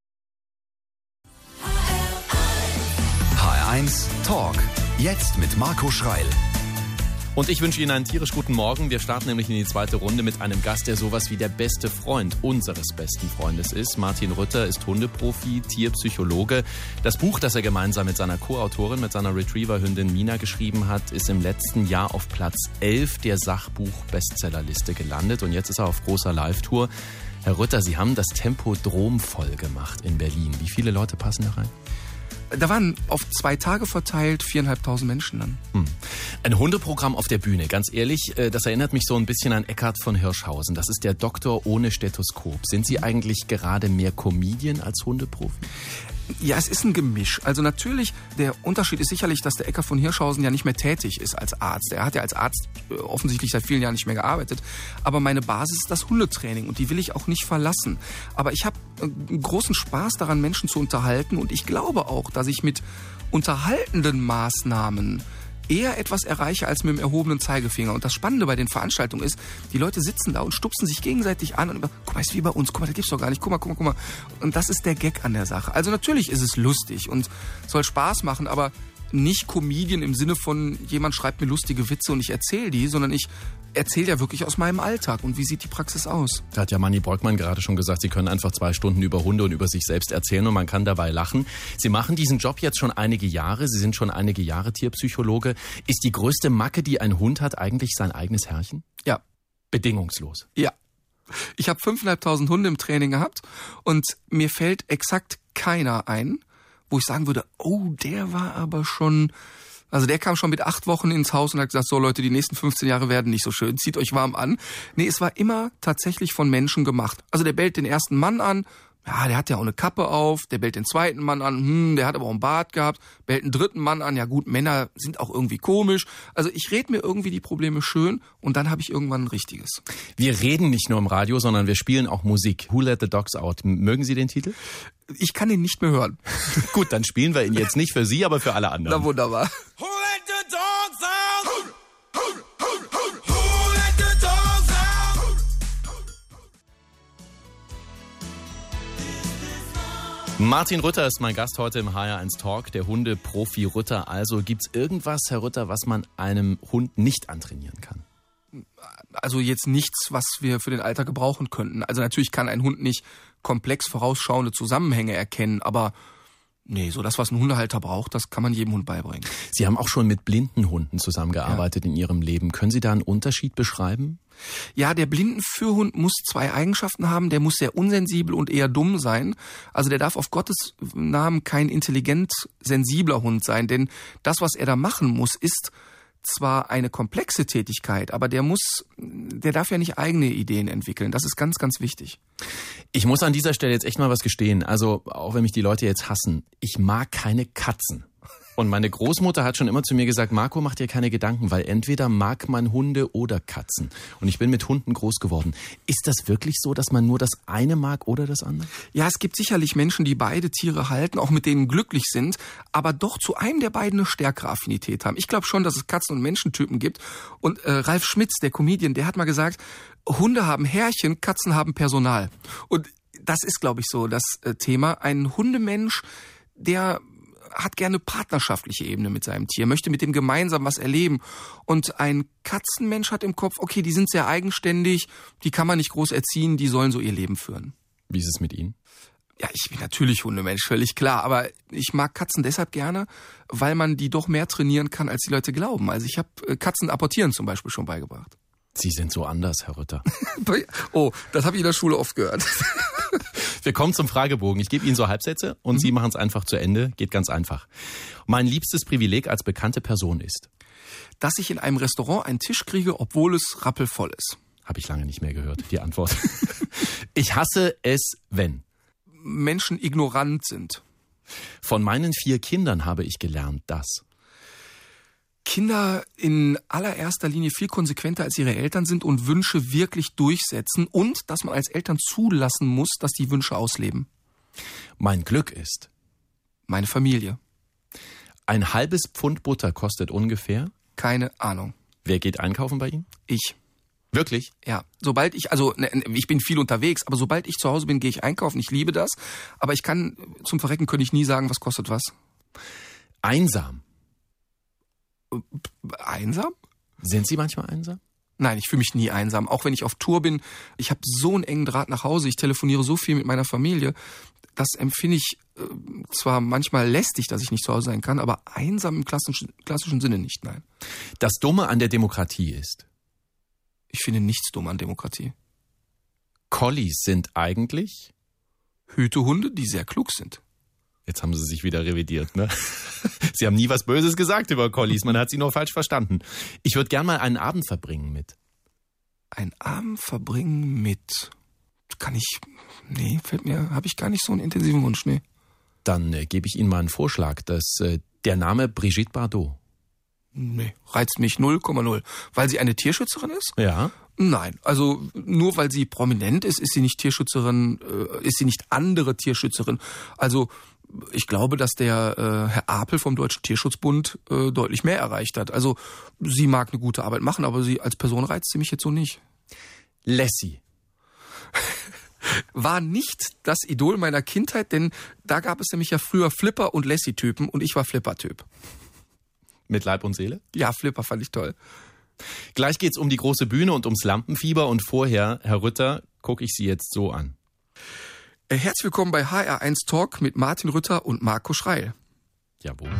H R eins Talk. Jetzt mit Marco Schreil. Und ich wünsche Ihnen einen tierisch guten Morgen. Wir starten nämlich in die zweite Runde mit einem Gast, der sowas wie der beste Freund unseres besten Freundes ist. Martin Rütter ist Hundeprofi, Tierpsychologe. Das Buch, das er gemeinsam mit seiner Co-Autorin, mit seiner Retriever-Hündin Mina geschrieben hat, ist im letzten Jahr auf Platz elf der Sachbuch-Bestsellerliste gelandet. Und jetzt ist er auf großer Live-Tour. Herr Rütter, Sie haben das Tempodrom voll gemacht in Berlin. Wie viele Leute passen da rein? Da waren auf zwei Tage verteilt viereinhalbtausend Menschen dann. Hm. Ein Hundeprogramm auf der Bühne, ganz ehrlich, das erinnert mich so ein bisschen an Eckhard von Hirschhausen. Das ist der Doktor ohne Stethoskop. Sind Sie eigentlich gerade mehr Comedian als Hundeprofi? Ja, es ist ein Gemisch. Also natürlich, der Unterschied ist sicherlich, dass der Eckhard von Hirschhausen ja nicht mehr tätig ist als Arzt. Er hat ja als Arzt offensichtlich seit vielen Jahren nicht mehr gearbeitet. Aber meine Basis ist das Hundetraining und die will ich auch nicht verlassen. Aber ich habe einen großen Spaß daran, Menschen zu unterhalten und ich glaube auch, dass ich mit unterhaltenden Maßnahmen eher etwas erreiche als mit dem erhobenen Zeigefinger. Und das Spannende bei den Veranstaltungen ist, die Leute sitzen da und stupsen sich gegenseitig an und über, guck mal, ist wie bei uns, guck mal, das gibt's doch gar nicht, guck mal, guck mal, guck mal. Und das ist der Gag an der Sache. Also natürlich ist es lustig und soll Spaß machen, aber nicht Comedian im Sinne von, jemand schreibt mir lustige Witze und ich erzähle die, sondern ich erzähle ja wirklich aus meinem Alltag. Und wie sieht die Praxis aus? Da hat ja Manni Breukmann gerade schon gesagt, Sie können einfach zwei Stunden über Hunde und über sich selbst erzählen und man kann dabei lachen. Sie machen diesen Job jetzt schon einige Jahre. Sie sind schon einige Jahre Tierpsychologe. Ist die größte Macke, die ein Hund hat, eigentlich sein eigenes Herrchen? Ja. Bedingungslos. Ja. Ich habe fünftausendfünfhundert Hunde im Training gehabt und mir fällt exakt keiner ein, wo ich sagen würde, oh, der war aber schon... Also der kam schon mit acht Wochen ins Haus und hat gesagt, so Leute, die nächsten fünfzehn Jahre werden nicht so schön, zieht euch warm an. Nee, es war immer tatsächlich von Menschen gemacht. Also der bellt den ersten Mann an, ja, der hat ja auch eine Kappe auf, der bellt den zweiten Mann an, hm, der hat aber auch einen Bart gehabt, bellt einen dritten Mann an, ja gut, Männer sind auch irgendwie komisch. Also ich rede mir irgendwie die Probleme schön und dann habe ich irgendwann ein richtiges. Wir reden nicht nur im Radio, sondern wir spielen auch Musik. Who Let the Dogs Out? Mögen Sie den Titel? Ich kann ihn nicht mehr hören. Gut, dann spielen wir ihn jetzt nicht für Sie, aber für alle anderen. Na wunderbar. Who let the dogs out? Who let the dogs out? Martin Rütter ist mein Gast heute im H R eins Talk, der Hundeprofi Rütter. Also gibt's irgendwas, Herr Rütter, was man einem Hund nicht antrainieren kann? Also jetzt nichts, was wir für den Alltag gebrauchen könnten. Also natürlich kann ein Hund nicht komplex vorausschauende Zusammenhänge erkennen, aber nee, so das, was ein Hundehalter braucht, das kann man jedem Hund beibringen. Sie haben auch schon mit blinden Hunden zusammengearbeitet ja. in Ihrem Leben. Können Sie da einen Unterschied beschreiben? Ja, der Blindenführhund muss zwei Eigenschaften haben. Der muss sehr unsensibel und eher dumm sein. Also der darf auf Gottes Namen kein intelligent sensibler Hund sein, denn das, was er da machen muss, ist zwar eine komplexe Tätigkeit, aber der muss, der darf ja nicht eigene Ideen entwickeln. Das ist ganz, ganz wichtig. Ich muss an dieser Stelle jetzt echt mal was gestehen. Also, auch wenn mich die Leute jetzt hassen, ich mag keine Katzen. Und meine Großmutter hat schon immer zu mir gesagt, Marco, mach dir keine Gedanken, weil entweder mag man Hunde oder Katzen. Und ich bin mit Hunden groß geworden. Ist das wirklich so, dass man nur das eine mag oder das andere? Ja, es gibt sicherlich Menschen, die beide Tiere halten, auch mit denen glücklich sind, aber doch zu einem der beiden eine stärkere Affinität haben. Ich glaube schon, dass es Katzen- und Menschentypen gibt. Und äh, Ralf Schmitz, der Comedian, der hat mal gesagt, Hunde haben Herrchen, Katzen haben Personal. Und das ist, glaube ich, so das äh, Thema. Ein Hundemensch, der hat gerne partnerschaftliche Ebene mit seinem Tier, möchte mit dem gemeinsam was erleben. Und ein Katzenmensch hat im Kopf, okay, die sind sehr eigenständig, die kann man nicht groß erziehen, die sollen so ihr Leben führen. Wie ist es mit Ihnen? Ja, ich bin natürlich Hundemensch, völlig klar. Aber ich mag Katzen deshalb gerne, weil man die doch mehr trainieren kann, als die Leute glauben. Also ich habe Katzen apportieren zum Beispiel schon beigebracht. Sie sind so anders, Herr Rütter. Oh, das habe ich in der Schule oft gehört. Wir kommen zum Fragebogen. Ich gebe Ihnen so Halbsätze und mhm. Sie machen es einfach zu Ende. Geht ganz einfach. Mein liebstes Privileg als bekannte Person ist? Dass ich in einem Restaurant einen Tisch kriege, obwohl es rappelvoll ist. Habe ich lange nicht mehr gehört, die Antwort. Ich hasse es, wenn Menschen ignorant sind. Von meinen vier Kindern habe ich gelernt, dass Kinder in allererster Linie viel konsequenter als ihre Eltern sind und Wünsche wirklich durchsetzen und dass man als Eltern zulassen muss, dass die Wünsche ausleben. Mein Glück ist meine Familie. Ein halbes Pfund Butter kostet ungefähr? Keine Ahnung. Wer geht einkaufen bei Ihnen? Ich. Wirklich? Ja, sobald ich, also ne, ich bin viel unterwegs, aber sobald ich zu Hause bin, gehe ich einkaufen. Ich liebe das, aber ich kann, zum Verrecken könnte ich nie sagen, was kostet was. Einsam. Einsam? Sind Sie manchmal einsam? Nein, ich fühle mich nie einsam. Auch wenn ich auf Tour bin, ich habe so einen engen Draht nach Hause, ich telefoniere so viel mit meiner Familie, das empfinde ich äh, zwar manchmal lästig, dass ich nicht zu Hause sein kann, aber einsam im klassischen, klassischen Sinne nicht, nein. Das Dumme an der Demokratie ist? Ich finde nichts dumm an Demokratie. Collies sind eigentlich? Hütehunde, die sehr klug sind. Jetzt haben Sie sich wieder revidiert, ne? Sie haben nie was Böses gesagt über Collies, man hat Sie nur falsch verstanden. Ich würde gern mal einen Abend verbringen mit. Einen Abend verbringen mit? Kann ich, nee, fällt mir, habe ich gar nicht so einen intensiven Wunsch, nee. Dann äh, gebe ich Ihnen mal einen Vorschlag, dass äh, der Name Brigitte Bardot. Nee, reizt mich null Komma null. Weil sie eine Tierschützerin ist? Ja. Nein, also nur weil sie prominent ist, ist sie nicht Tierschützerin, äh, ist sie nicht andere Tierschützerin. Also ich glaube, dass der äh, Herr Apel vom Deutschen Tierschutzbund äh, deutlich mehr erreicht hat. Also sie mag eine gute Arbeit machen, aber sie als Person reizt sie mich jetzt so nicht. Lassie. War nicht das Idol meiner Kindheit, denn da gab es nämlich ja früher Flipper- und Lassie-Typen und ich war Flipper-Typ. Mit Leib und Seele? Ja, Flipper fand ich toll. Gleich geht's um die große Bühne und ums Lampenfieber und vorher, Herr Rütter, gucke ich Sie jetzt so an. Herzlich willkommen bei H R eins Talk mit Martin Rütter und Marco Schreil. Jawohl.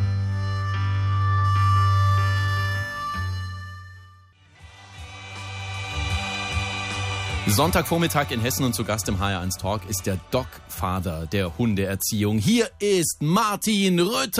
Sonntagvormittag in Hessen und zu Gast im H R eins Talk ist der Dogfather der Hundeerziehung. Hier ist Martin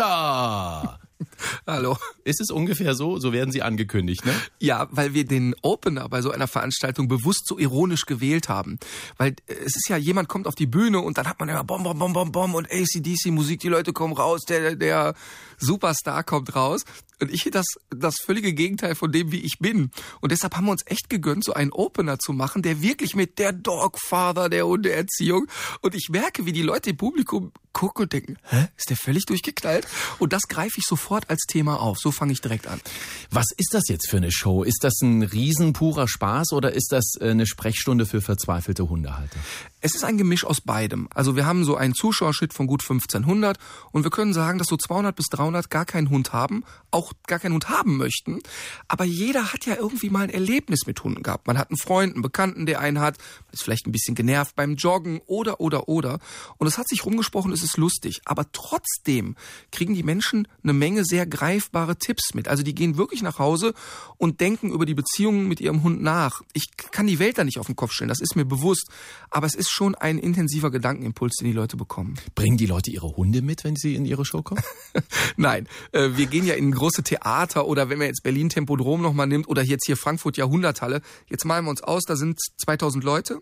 Rütter. Hallo. Ist es ungefähr so? So werden Sie angekündigt, ne? Ja, weil wir den Opener bei so einer Veranstaltung bewusst so ironisch gewählt haben. Weil es ist ja, jemand kommt auf die Bühne und dann hat man immer Bom, Bom, Bom, Bom, Bom und A C D C Musik, die Leute kommen raus, der, der Superstar kommt raus. Und ich das, das völlige Gegenteil von dem, wie ich bin. Und deshalb haben wir uns echt gegönnt, so einen Opener zu machen, der wirklich mit der Dogfather der Hundeerziehung. Und ich merke, wie die Leute im Publikum gucken und denken, hä, ist der völlig durchgeknallt? Und das greife ich sofort als Thema auf. So fange ich direkt an. Was ist das jetzt für eine Show? Ist das ein riesen purer Spaß oder ist das eine Sprechstunde für verzweifelte Hundehalter? Es ist ein Gemisch aus beidem. Also wir haben so einen Zuschauerschnitt von gut fünfzehnhundert und wir können sagen, dass so zweihundert bis dreihundert gar keinen Hund haben, auch gar keinen Hund haben möchten. Aber jeder hat ja irgendwie mal ein Erlebnis mit Hunden gehabt. Man hat einen Freund, einen Bekannten, der einen hat, ist vielleicht ein bisschen genervt beim Joggen oder, oder, oder. Und es hat sich rumgesprochen, es ist lustig. Aber trotzdem kriegen die Menschen eine Menge sehr greifbare Tipps mit. Also die gehen wirklich nach Hause und denken über die Beziehungen mit ihrem Hund nach. Ich kann die Welt da nicht auf den Kopf stellen, das ist mir bewusst. Aber es ist schon ein intensiver Gedankenimpuls, den die Leute bekommen. Bringen die Leute ihre Hunde mit, wenn sie in ihre Show kommen? Nein, äh, wir gehen ja in große Theater oder wenn man jetzt Berlin Tempodrom nochmal nimmt oder jetzt hier Frankfurt Jahrhunderthalle. Jetzt malen wir uns aus, da sind zweitausend Leute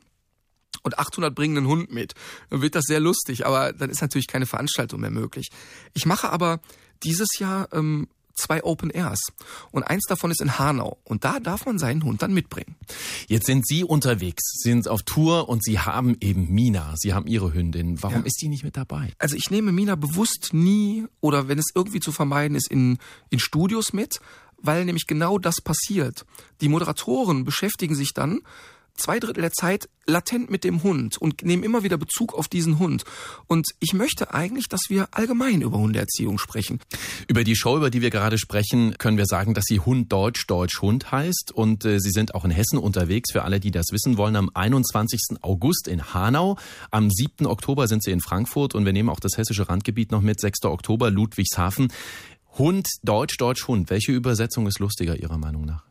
und achthundert bringen einen Hund mit. Dann wird das sehr lustig, aber dann ist natürlich keine Veranstaltung mehr möglich. Ich mache aber dieses Jahr ähm, zwei Open Airs und eins davon ist in Hanau und da darf man seinen Hund dann mitbringen. Jetzt sind Sie unterwegs, sind auf Tour und Sie haben eben Mina, Sie haben Ihre Hündin. Warum Ja. ist die nicht mit dabei? Also ich nehme Mina bewusst nie oder wenn es irgendwie zu vermeiden ist in, in Studios mit, weil nämlich genau das passiert. Die Moderatoren beschäftigen sich dann zwei Drittel der Zeit latent mit dem Hund und nehmen immer wieder Bezug auf diesen Hund. Und ich möchte eigentlich, dass wir allgemein über Hundeerziehung sprechen. Über die Show, über die wir gerade sprechen, können wir sagen, dass sie Hund Deutsch, Deutsch Hund heißt. Und äh, Sie sind auch in Hessen unterwegs, für alle, die das wissen wollen, am einundzwanzigsten August in Hanau. Am siebten Oktober sind Sie in Frankfurt und wir nehmen auch das hessische Randgebiet noch mit, sechsten Oktober Ludwigshafen. Hund Deutsch, Deutsch Hund. Welche Übersetzung ist lustiger Ihrer Meinung nach?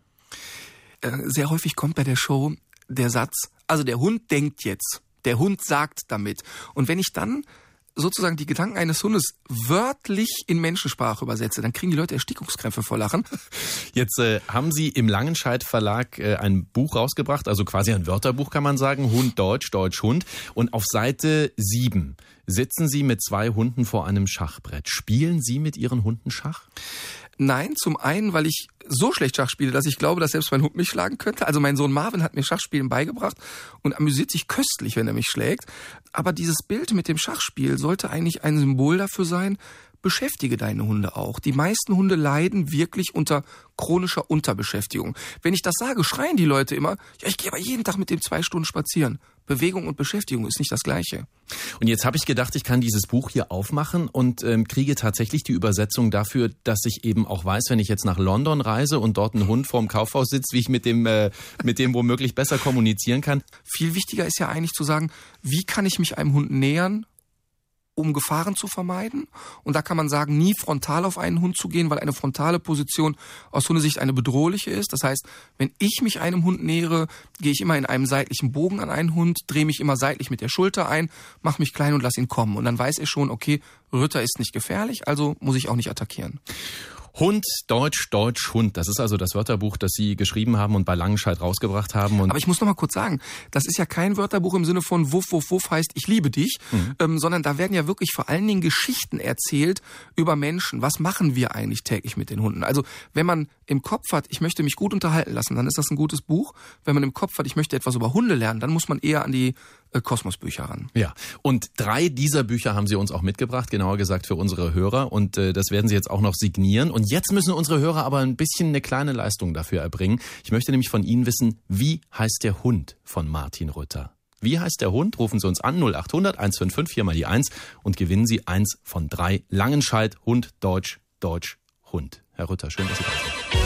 Äh, sehr häufig kommt bei der Show der Satz, also der Hund denkt jetzt, der Hund sagt damit. Und wenn ich dann sozusagen die Gedanken eines Hundes wörtlich in Menschensprache übersetze, dann kriegen die Leute Erstickungskrämpfe vor Lachen. Jetzt äh, haben Sie im Langenscheidt Verlag äh, ein Buch rausgebracht, also quasi ein Wörterbuch kann man sagen, Hund Deutsch, Deutsch Hund. Und auf Seite sieben sitzen Sie mit zwei Hunden vor einem Schachbrett. Spielen Sie mit Ihren Hunden Schach? Nein, zum einen, weil ich so schlecht Schach spiele, dass ich glaube, dass selbst mein Hund mich schlagen könnte. Also mein Sohn Marvin hat mir Schachspielen beigebracht und amüsiert sich köstlich, wenn er mich schlägt. Aber dieses Bild mit dem Schachspiel sollte eigentlich ein Symbol dafür sein, beschäftige deine Hunde auch. Die meisten Hunde leiden wirklich unter chronischer Unterbeschäftigung. Wenn ich das sage, schreien die Leute immer, ja, ich gehe aber jeden Tag mit dem zwei Stunden spazieren. Bewegung und Beschäftigung ist nicht das Gleiche. Und jetzt habe ich gedacht, ich kann dieses Buch hier aufmachen und ähm, kriege tatsächlich die Übersetzung dafür, dass ich eben auch weiß, wenn ich jetzt nach London reise und dort ein Hund vorm Kaufhaus sitzt, wie ich mit dem, äh, mit dem womöglich besser kommunizieren kann. Viel wichtiger ist ja eigentlich zu sagen, wie kann ich mich einem Hund nähern, um Gefahren zu vermeiden. Und da kann man sagen, nie frontal auf einen Hund zu gehen, weil eine frontale Position aus Hundesicht eine bedrohliche ist. Das heißt, wenn ich mich einem Hund nähere, gehe ich immer in einem seitlichen Bogen an einen Hund, drehe mich immer seitlich mit der Schulter ein, mache mich klein und lass ihn kommen. Und dann weiß er schon, okay, Rütter ist nicht gefährlich, also muss ich auch nicht attackieren. Hund, Deutsch, Deutsch, Hund. Das ist also das Wörterbuch, das Sie geschrieben haben und bei Langenscheidt rausgebracht haben. Und Aber ich muss noch mal kurz sagen, das ist ja kein Wörterbuch im Sinne von Wuff, Wuff, Wuff heißt ich liebe dich, mhm. ähm, sondern da werden ja wirklich vor allen Dingen Geschichten erzählt über Menschen. Was machen wir eigentlich täglich mit den Hunden? Also wenn man im Kopf hat, ich möchte mich gut unterhalten lassen, dann ist das ein gutes Buch. Wenn man im Kopf hat, ich möchte etwas über Hunde lernen, dann muss man eher an die äh, Kosmos-Bücher ran. Ja, und drei dieser Bücher haben Sie uns auch mitgebracht, genauer gesagt für unsere Hörer. Und äh, das werden Sie jetzt auch noch signieren. Und jetzt müssen unsere Hörer aber ein bisschen eine kleine Leistung dafür erbringen. Ich möchte nämlich von Ihnen wissen, wie heißt der Hund von Martin Rütter? Wie heißt der Hund? Rufen Sie uns an null acht hundert eins fünf fünf vier mal die eins und gewinnen Sie eins von drei Langenscheidt Hund Deutsch Deutsch Hund. Herr Rütter, schön, dass Sie da sind.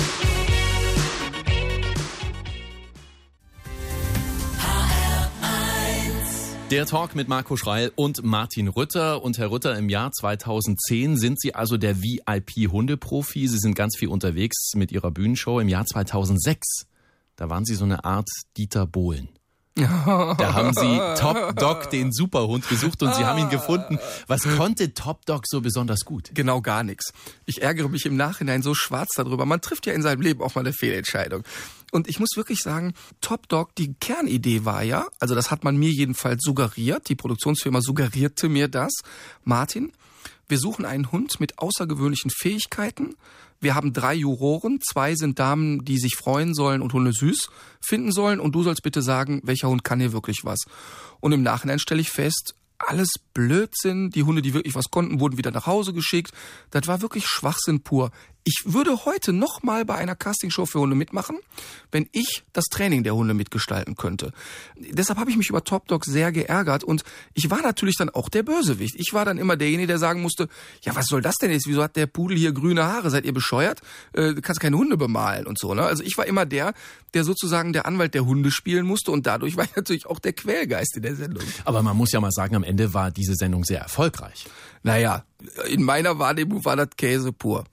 Der Talk mit Marco Schreil und Martin Rütter. Und Herr Rütter, im Jahr zweitausendzehn sind Sie also der V I P-Hundeprofi. Sie sind ganz viel unterwegs mit Ihrer Bühnenshow. Im Jahr zweitausendsechs, da waren Sie so eine Art Dieter Bohlen. Da haben Sie Top Dog, den Superhund, gesucht und Sie haben ihn gefunden. Was konnte Top Dog so besonders gut? Genau gar nichts. Ich ärgere mich im Nachhinein so schwarz darüber. Man trifft ja in seinem Leben auch mal eine Fehlentscheidung. Und ich muss wirklich sagen, Top Dog, die Kernidee war ja, also das hat man mir jedenfalls suggeriert, die Produktionsfirma suggerierte mir das, Martin, wir suchen einen Hund mit außergewöhnlichen Fähigkeiten. Wir haben drei Juroren, zwei sind Damen, die sich freuen sollen und Hunde süß finden sollen. Und du sollst bitte sagen, welcher Hund kann hier wirklich was. Und im Nachhinein stelle ich fest, alles Blödsinn. Die Hunde, die wirklich was konnten, wurden wieder nach Hause geschickt. Das war wirklich Schwachsinn pur. Ich würde heute noch mal bei einer Castingshow für Hunde mitmachen, wenn ich das Training der Hunde mitgestalten könnte. Deshalb habe ich mich über Top Dog sehr geärgert und ich war natürlich dann auch der Bösewicht. Ich war dann immer derjenige, der sagen musste, ja, was soll das denn jetzt? Wieso hat der Pudel hier grüne Haare? Seid ihr bescheuert? Äh, du kannst keine Hunde bemalen und so, ne? Also ich war immer der, der sozusagen der Anwalt der Hunde spielen musste und dadurch war ich natürlich auch der Quälgeist in der Sendung. Aber man muss ja mal sagen, am Ende war diese Sendung sehr erfolgreich. Naja, in meiner Wahrnehmung war das Käse pur.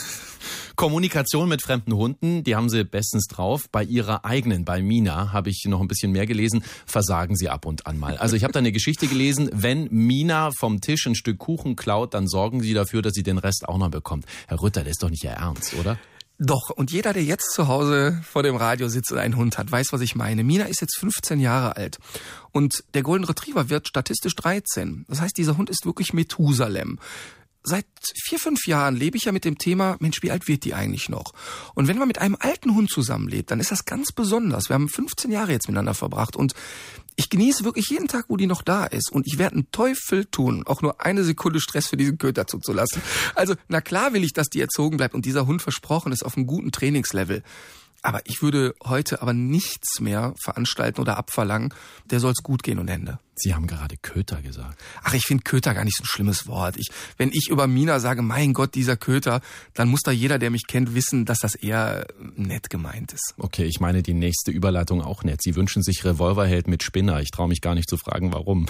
Kommunikation mit fremden Hunden, die haben Sie bestens drauf. Bei Ihrer eigenen, bei Mina, habe ich noch ein bisschen mehr gelesen, versagen Sie ab und an mal. Also ich habe da eine Geschichte gelesen, wenn Mina vom Tisch ein Stück Kuchen klaut, dann sorgen Sie dafür, dass sie den Rest auch noch bekommt. Herr Rütter, das ist doch nicht Ihr Ernst, oder? Doch, und jeder, der jetzt zu Hause vor dem Radio sitzt und einen Hund hat, weiß, was ich meine. Mina ist jetzt fünfzehn Jahre alt und der Golden Retriever wird statistisch dreizehn. Das heißt, dieser Hund ist wirklich Methusalem. Seit vier, fünf Jahren lebe ich ja mit dem Thema, Mensch, wie alt wird die eigentlich noch? Und wenn man mit einem alten Hund zusammenlebt, dann ist das ganz besonders. Wir haben fünfzehn Jahre jetzt miteinander verbracht und ich genieße wirklich jeden Tag, wo die noch da ist. Und ich werde einen Teufel tun, auch nur eine Sekunde Stress für diesen Köter zuzulassen. Also, na klar will ich, dass die erzogen bleibt und dieser Hund versprochen ist auf einem guten Trainingslevel. Aber ich würde heute aber nichts mehr veranstalten oder abverlangen. Der soll's gut gehen und Ende. Sie haben gerade Köter gesagt. Ach, ich finde Köter gar nicht so ein schlimmes Wort. Ich, wenn ich über Mina sage, mein Gott, dieser Köter, dann muss da jeder, der mich kennt, wissen, dass das eher nett gemeint ist. Okay, ich meine die nächste Überleitung auch nett. Sie wünschen sich Revolverheld mit Spinner. Ich traue mich gar nicht zu fragen, warum.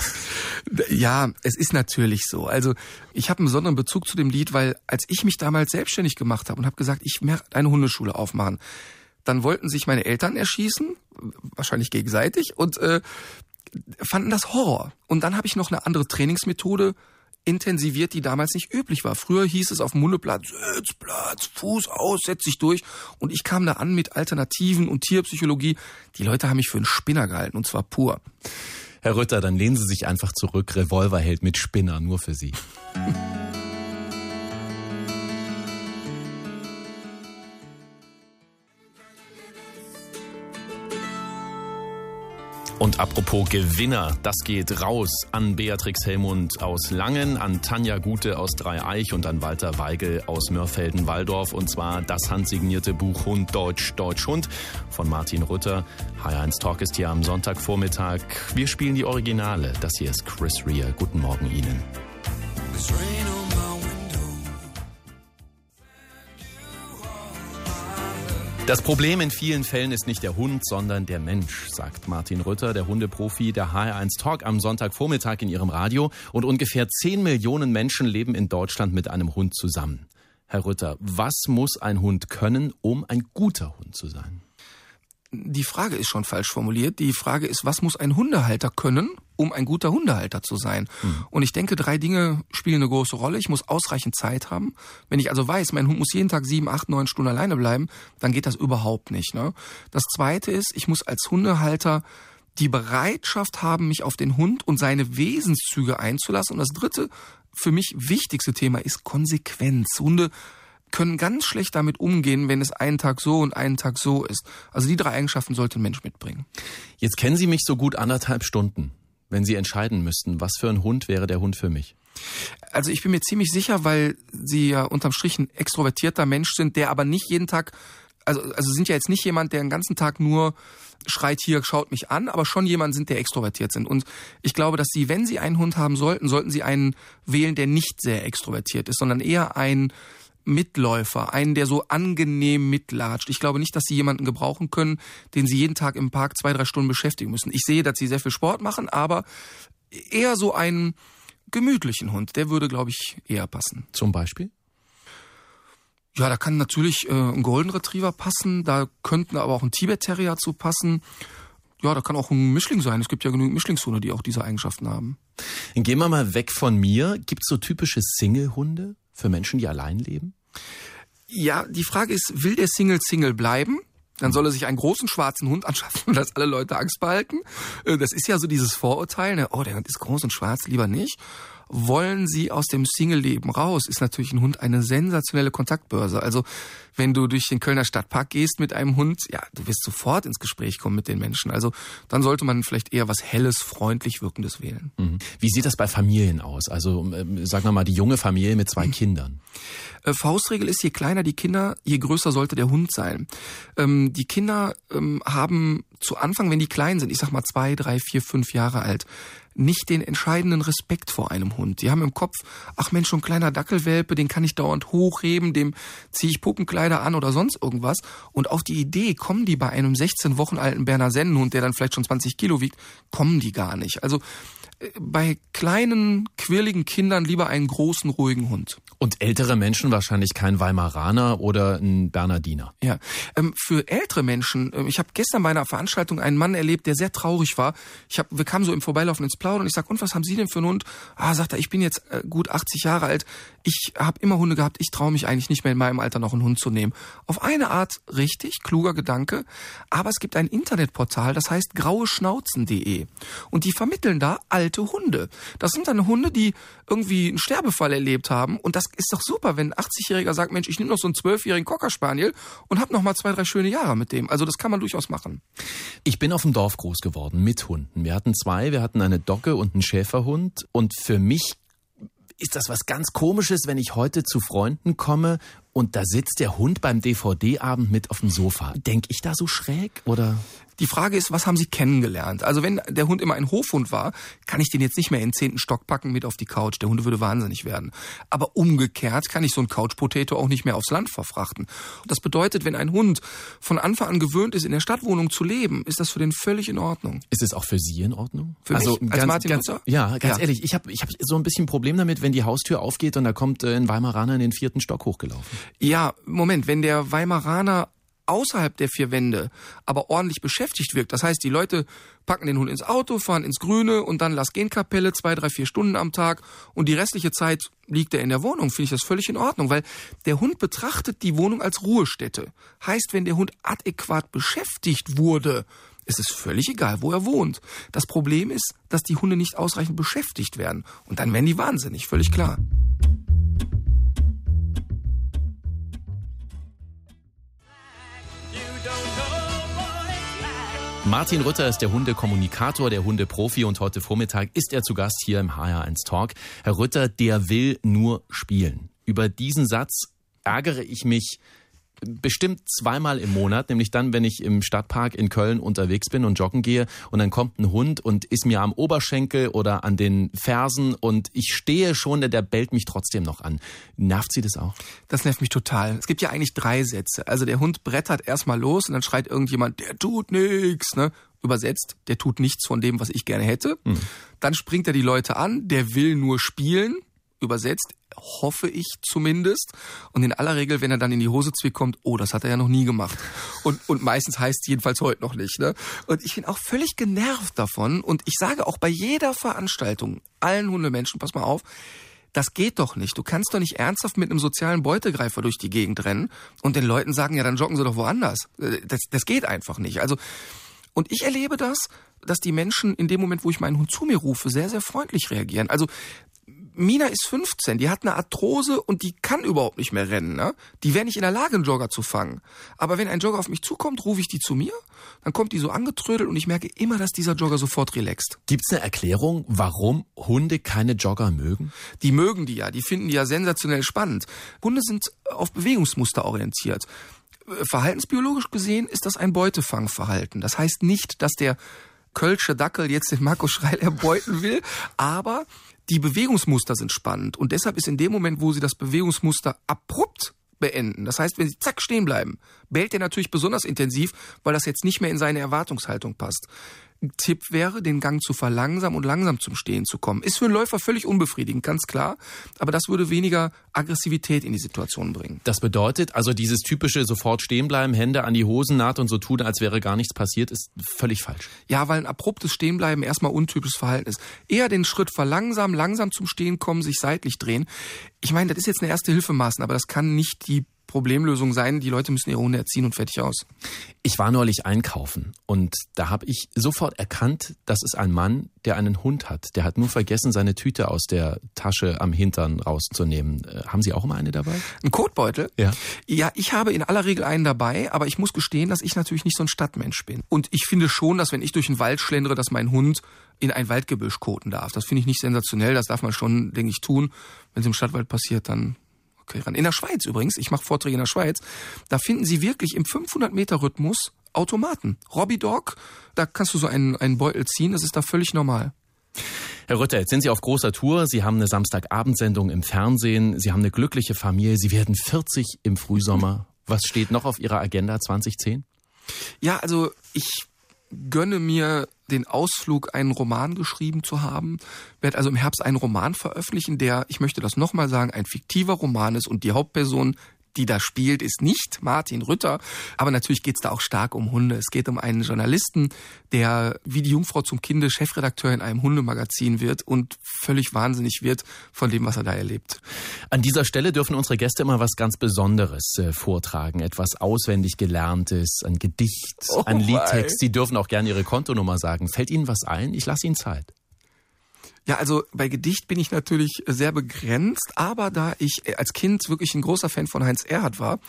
Ja, es ist natürlich so. Also ich habe einen besonderen Bezug zu dem Lied, weil als ich mich damals selbstständig gemacht habe und habe gesagt, ich möchte eine Hundeschule aufmachen, dann wollten sich meine Eltern erschießen, wahrscheinlich gegenseitig, und äh, fanden das Horror. Und dann habe ich noch eine andere Trainingsmethode intensiviert, die damals nicht üblich war. Früher hieß es auf dem Hundeplatz, Sitzplatz, Fuß aus, setz dich durch. Und ich kam da an mit Alternativen und Tierpsychologie. Die Leute haben mich für einen Spinner gehalten, und zwar pur. Herr Rütter, dann lehnen Sie sich einfach zurück. Revolverheld mit Spinner, nur für Sie. Und apropos Gewinner, das geht raus an Beatrix Hellmund aus Langen, an Tanja Gute aus Dreieich und an Walter Weigel aus Mörfelden-Walldorf. Und zwar das handsignierte Buch Hund Deutsch, Deutsch Hund von Martin Rütter. H R eins Talk ist hier am Sonntagvormittag. Wir spielen die Originale. Das hier ist Chris Rea. Guten Morgen Ihnen. Das Problem in vielen Fällen ist nicht der Hund, sondern der Mensch, sagt Martin Rütter, der Hundeprofi der H R eins Talk am Sonntagvormittag in Ihrem Radio. Und ungefähr zehn Millionen Menschen leben in Deutschland mit einem Hund zusammen. Herr Rütter, was muss ein Hund können, um ein guter Hund zu sein? Die Frage ist schon falsch formuliert. Die Frage ist, was muss ein Hundehalter können, um ein guter Hundehalter zu sein? Mhm. Und ich denke, drei Dinge spielen eine große Rolle. Ich muss ausreichend Zeit haben. Wenn ich also weiß, mein Hund muss jeden Tag sieben, acht, neun Stunden alleine bleiben, dann geht das überhaupt nicht, ne? Das Zweite ist, ich muss als Hundehalter die Bereitschaft haben, mich auf den Hund und seine Wesenszüge einzulassen. Und das dritte, für mich wichtigste Thema ist Konsequenz. Hunde können ganz schlecht damit umgehen, wenn es einen Tag so und einen Tag so ist. Also die drei Eigenschaften sollte ein Mensch mitbringen. Jetzt kennen Sie mich so gut anderthalb Stunden. Wenn Sie entscheiden müssten, was für ein Hund wäre der Hund für mich? Also ich bin mir ziemlich sicher, weil Sie ja unterm Strich ein extrovertierter Mensch sind, der aber nicht jeden Tag, also, also sind ja jetzt nicht jemand, der den ganzen Tag nur schreit, hier, schaut mich an, aber schon jemand sind, der extrovertiert sind. Und ich glaube, dass Sie, wenn Sie einen Hund haben sollten, sollten Sie einen wählen, der nicht sehr extrovertiert ist, sondern eher ein Mitläufer, einen, der so angenehm mitlatscht. Ich glaube nicht, dass Sie jemanden gebrauchen können, den Sie jeden Tag im Park zwei, drei Stunden beschäftigen müssen. Ich sehe, dass Sie sehr viel Sport machen, aber eher so einen gemütlichen Hund, der würde, glaube ich, eher passen. Zum Beispiel? Ja, da kann natürlich äh, ein Golden Retriever passen, da könnten aber auch ein Tibet Terrier zu passen. Ja, da kann auch ein Mischling sein. Es gibt ja genügend Mischlingshunde, die auch diese Eigenschaften haben. Dann gehen wir mal weg von mir. Gibt es so typische Single-Hunde für Menschen, die allein leben? Ja, die Frage ist, will der Single Single bleiben? Dann soll er sich einen großen schwarzen Hund anschaffen, dass alle Leute Angst behalten. Das ist ja so dieses Vorurteil, ne? Oh, der Hund ist groß und schwarz, lieber nicht. Wollen Sie aus dem Single-Leben raus, ist natürlich ein Hund eine sensationelle Kontaktbörse. Also wenn du durch den Kölner Stadtpark gehst mit einem Hund, ja, du wirst sofort ins Gespräch kommen mit den Menschen. Also dann sollte man vielleicht eher was Helles, freundlich Wirkendes wählen. Mhm. Wie sieht das bei Familien aus? Also äh, sagen wir mal die junge Familie mit zwei mhm. Kindern. Äh, Faustregel ist, je kleiner die Kinder, je größer sollte der Hund sein. Ähm, die Kinder ähm, haben zu Anfang, wenn die klein sind, ich sag mal zwei, drei, vier, fünf Jahre alt, nicht den entscheidenden Respekt vor einem Hund. Die haben im Kopf, ach Mensch, so ein kleiner Dackelwelpe, den kann ich dauernd hochheben, dem ziehe ich Puppenkleider an oder sonst irgendwas. Und auf die Idee kommen die bei einem sechzehn Wochen alten Berner Sennenhund, der dann vielleicht schon zwanzig Kilo wiegt, kommen die gar nicht. Also bei kleinen, quirligen Kindern lieber einen großen, ruhigen Hund. Und ältere Menschen wahrscheinlich kein Weimaraner oder ein Bernardiner. Ja, ähm, für ältere Menschen, äh, ich habe gestern bei einer Veranstaltung einen Mann erlebt, der sehr traurig war. Ich hab, wir kamen so im Vorbeilaufen ins Plaudern und ich sag, und was haben Sie denn für einen Hund? Ah, sagt er, ich bin jetzt äh, gut achtzig Jahre alt. Ich habe immer Hunde gehabt, ich traue mich eigentlich nicht mehr in meinem Alter noch einen Hund zu nehmen. Auf eine Art richtig, kluger Gedanke, aber es gibt ein Internetportal, das heißt graueschnauzen punkt de und die vermitteln da alte Hunde. Das sind dann Hunde, die irgendwie einen Sterbefall erlebt haben und das ist doch super, wenn ein achtzigjähriger sagt, Mensch, ich nehme noch so einen zwölfjährigen Cocker Spaniel und hab noch mal zwei, drei schöne Jahre mit dem. Also das kann man durchaus machen. Ich bin auf dem Dorf groß geworden mit Hunden. Wir hatten zwei, wir hatten eine Dogge und einen Schäferhund und für mich ist das was ganz Komisches, wenn ich heute zu Freunden komme und da sitzt der Hund beim D V D-Abend mit auf dem Sofa. Denk ich da so schräg oder? Die Frage ist, was haben Sie kennengelernt? Also wenn der Hund immer ein Hofhund war, kann ich den jetzt nicht mehr in den zehnten Stock packen mit auf die Couch. Der Hund würde wahnsinnig werden. Aber umgekehrt kann ich so ein Couch-Potato auch nicht mehr aufs Land verfrachten. Das bedeutet, wenn ein Hund von Anfang an gewöhnt ist, in der Stadtwohnung zu leben, ist das für den völlig in Ordnung. Ist es auch für Sie in Ordnung? Für also mich, als ganz, Martin ganz, Nutzer? Ja, ganz ja. ehrlich, ich habe ich hab so ein bisschen Problem damit, wenn die Haustür aufgeht und da kommt ein Weimaraner in den vierten Stock hochgelaufen. Ja, Moment, wenn der Weimaraner außerhalb der vier Wände aber ordentlich beschäftigt wirkt. Das heißt, die Leute packen den Hund ins Auto, fahren ins Grüne und dann Lass-Gehen-Kapelle, zwei, drei, vier Stunden am Tag und die restliche Zeit liegt er in der Wohnung. Finde ich das völlig in Ordnung, weil der Hund betrachtet die Wohnung als Ruhestätte. Heißt, wenn der Hund adäquat beschäftigt wurde, ist es völlig egal, wo er wohnt. Das Problem ist, dass die Hunde nicht ausreichend beschäftigt werden. Und dann werden die wahnsinnig, völlig klar. Martin Rütter ist der Hundekommunikator, der Hundeprofi und heute Vormittag ist er zu Gast hier im H R eins Talk. Herr Rütter, der will nur spielen. Über diesen Satz ärgere ich mich bestimmt zweimal im Monat, nämlich dann, wenn ich im Stadtpark in Köln unterwegs bin und joggen gehe und dann kommt ein Hund und ist mir am Oberschenkel oder an den Fersen und ich stehe schon, der bellt mich trotzdem noch an. Nervt Sie das auch? Das nervt mich total. Es gibt ja eigentlich drei Sätze. Also der Hund brettert erstmal los und dann schreit irgendjemand, der tut nichts, ne? Übersetzt, der tut nichts von dem, was ich gerne hätte. Mhm. Dann springt er die Leute an, der will nur spielen. Übersetzt, hoffe ich zumindest. Und in aller Regel, wenn er dann in die Hose zwickt, kommt, oh, das hat er ja noch nie gemacht. Und, und meistens heißt es jedenfalls heute noch nicht. Ne? Und ich bin auch völlig genervt davon. Und ich sage auch bei jeder Veranstaltung allen Hundemenschen, pass mal auf, das geht doch nicht. Du kannst doch nicht ernsthaft mit einem sozialen Beutegreifer durch die Gegend rennen und den Leuten sagen, ja, dann joggen sie doch woanders. Das, das geht einfach nicht. Also, und ich erlebe das, dass die Menschen in dem Moment, wo ich meinen Hund zu mir rufe, sehr, sehr freundlich reagieren. Also, Mina ist fünfzehn, die hat eine Arthrose und die kann überhaupt nicht mehr rennen. Ne? Die wäre nicht in der Lage, einen Jogger zu fangen. Aber wenn ein Jogger auf mich zukommt, rufe ich die zu mir, dann kommt die so angetrödelt und ich merke immer, dass dieser Jogger sofort relaxt. Gibt's eine Erklärung, warum Hunde keine Jogger mögen? Die mögen die ja, die finden die ja sensationell spannend. Hunde sind auf Bewegungsmuster orientiert. Verhaltensbiologisch gesehen ist das ein Beutefangverhalten. Das heißt nicht, dass der Kölsche Dackel jetzt den Markus Schreil erbeuten will, aber die Bewegungsmuster sind spannend und deshalb ist in dem Moment, wo sie das Bewegungsmuster abrupt beenden, das heißt, wenn sie zack stehen bleiben, bellt er natürlich besonders intensiv, weil das jetzt nicht mehr in seine Erwartungshaltung passt. Ein Tipp wäre, den Gang zu verlangsamen und langsam zum Stehen zu kommen. Ist für einen Läufer völlig unbefriedigend, ganz klar. Aber das würde weniger Aggressivität in die Situation bringen. Das bedeutet, also dieses typische sofort stehen bleiben, Hände an die Hosennaht und so tun, als wäre gar nichts passiert, ist völlig falsch. Ja, weil ein abruptes Stehenbleiben erstmal untypisches Verhalten ist. Eher den Schritt verlangsamen, langsam zum Stehen kommen, sich seitlich drehen. Ich meine, das ist jetzt eine Erste-Hilfe-Maßnahme, aber das kann nicht die Problemlösung sein. Die Leute müssen ihre Hunde erziehen und fertig aus. Ich war neulich einkaufen und da habe ich sofort erkannt, das ist ein Mann, der einen Hund hat. Der hat nur vergessen, seine Tüte aus der Tasche am Hintern rauszunehmen. Äh, haben Sie auch immer eine dabei? Ein Kotbeutel? Ja. Ja, ich habe in aller Regel einen dabei, aber ich muss gestehen, dass ich natürlich nicht so ein Stadtmensch bin. Und ich finde schon, dass wenn ich durch den Wald schlendere, dass mein Hund in ein Waldgebüsch koten darf. Das finde ich nicht sensationell, das darf man schon, denke ich, tun. Wenn es im Stadtwald passiert, dann okay ran. In der Schweiz übrigens, ich mache Vorträge in der Schweiz, da finden Sie wirklich im fünfhundert Meter Rhythmus Automaten. Robby Dog, da kannst du so einen, einen Beutel ziehen, das ist da völlig normal. Herr Rütter, jetzt sind Sie auf großer Tour, Sie haben eine Samstagabendsendung im Fernsehen, Sie haben eine glückliche Familie, Sie werden vierzig im Frühsommer. Was steht noch auf Ihrer Agenda zwanzig zehn? Ja, also ich gönne mir den Ausflug, einen Roman geschrieben zu haben, werde also im Herbst einen Roman veröffentlichen, der, ich möchte das nochmal sagen, ein fiktiver Roman ist und die Hauptperson, die da spielt, ist nicht Martin Rütter. Aber natürlich geht es da auch stark um Hunde. Es geht um einen Journalisten, der wie die Jungfrau zum Kinde Chefredakteur in einem Hundemagazin wird und völlig wahnsinnig wird von dem, was er da erlebt. An dieser Stelle dürfen unsere Gäste immer was ganz Besonderes äh, vortragen. Etwas auswendig Gelerntes, ein Gedicht, Oh ein mein. Liedtext. Sie dürfen auch gerne Ihre Kontonummer sagen. Fällt Ihnen was ein? Ich lasse Ihnen Zeit. Ja, also bei Gedicht bin ich natürlich sehr begrenzt, aber da ich als Kind wirklich ein großer Fan von Heinz Erhardt war,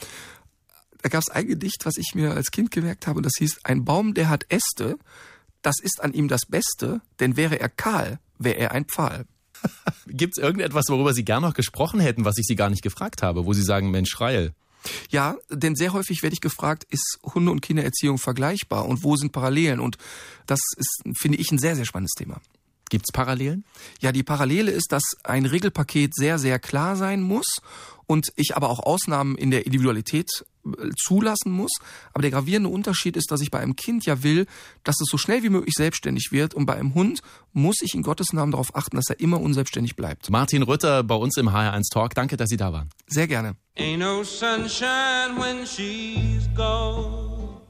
da gab es ein Gedicht, was ich mir als Kind gemerkt habe, und das hieß: Ein Baum, der hat Äste, das ist an ihm das Beste, denn wäre er kahl, wäre er ein Pfahl. Gibt es irgendetwas, worüber Sie gern noch gesprochen hätten, was ich Sie gar nicht gefragt habe, wo Sie sagen, Mensch, Schreil? Ja, denn sehr häufig werde ich gefragt, ist Hunde- und Kindererziehung vergleichbar und wo sind Parallelen? Und das ist, finde ich, ein sehr, sehr spannendes Thema. Gibt es Parallelen? Ja, die Parallele ist, dass ein Regelpaket sehr, sehr klar sein muss und ich aber auch Ausnahmen in der Individualität zulassen muss. Aber der gravierende Unterschied ist, dass ich bei einem Kind ja will, dass es so schnell wie möglich selbstständig wird, und bei einem Hund muss ich in Gottes Namen darauf achten, dass er immer unselbstständig bleibt. Martin Rütter bei uns im H R eins Talk. Danke, dass Sie da waren. Sehr gerne. Ain't no sunshine when she's gone.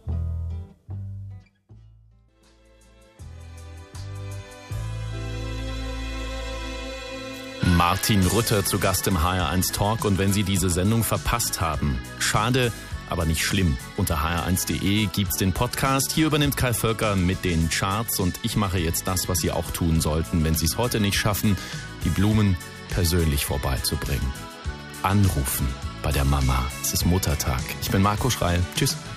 Martin Rütter zu Gast im H R eins Talk, und wenn Sie diese Sendung verpasst haben, schade, aber nicht schlimm. Unter h r eins punkt de gibt's den Podcast. Hier übernimmt Kai Völker mit den Charts, und ich mache jetzt das, was Sie auch tun sollten, wenn Sie es heute nicht schaffen, die Blumen persönlich vorbeizubringen. Anrufen bei der Mama. Es ist Muttertag. Ich bin Marco Schreil. Tschüss.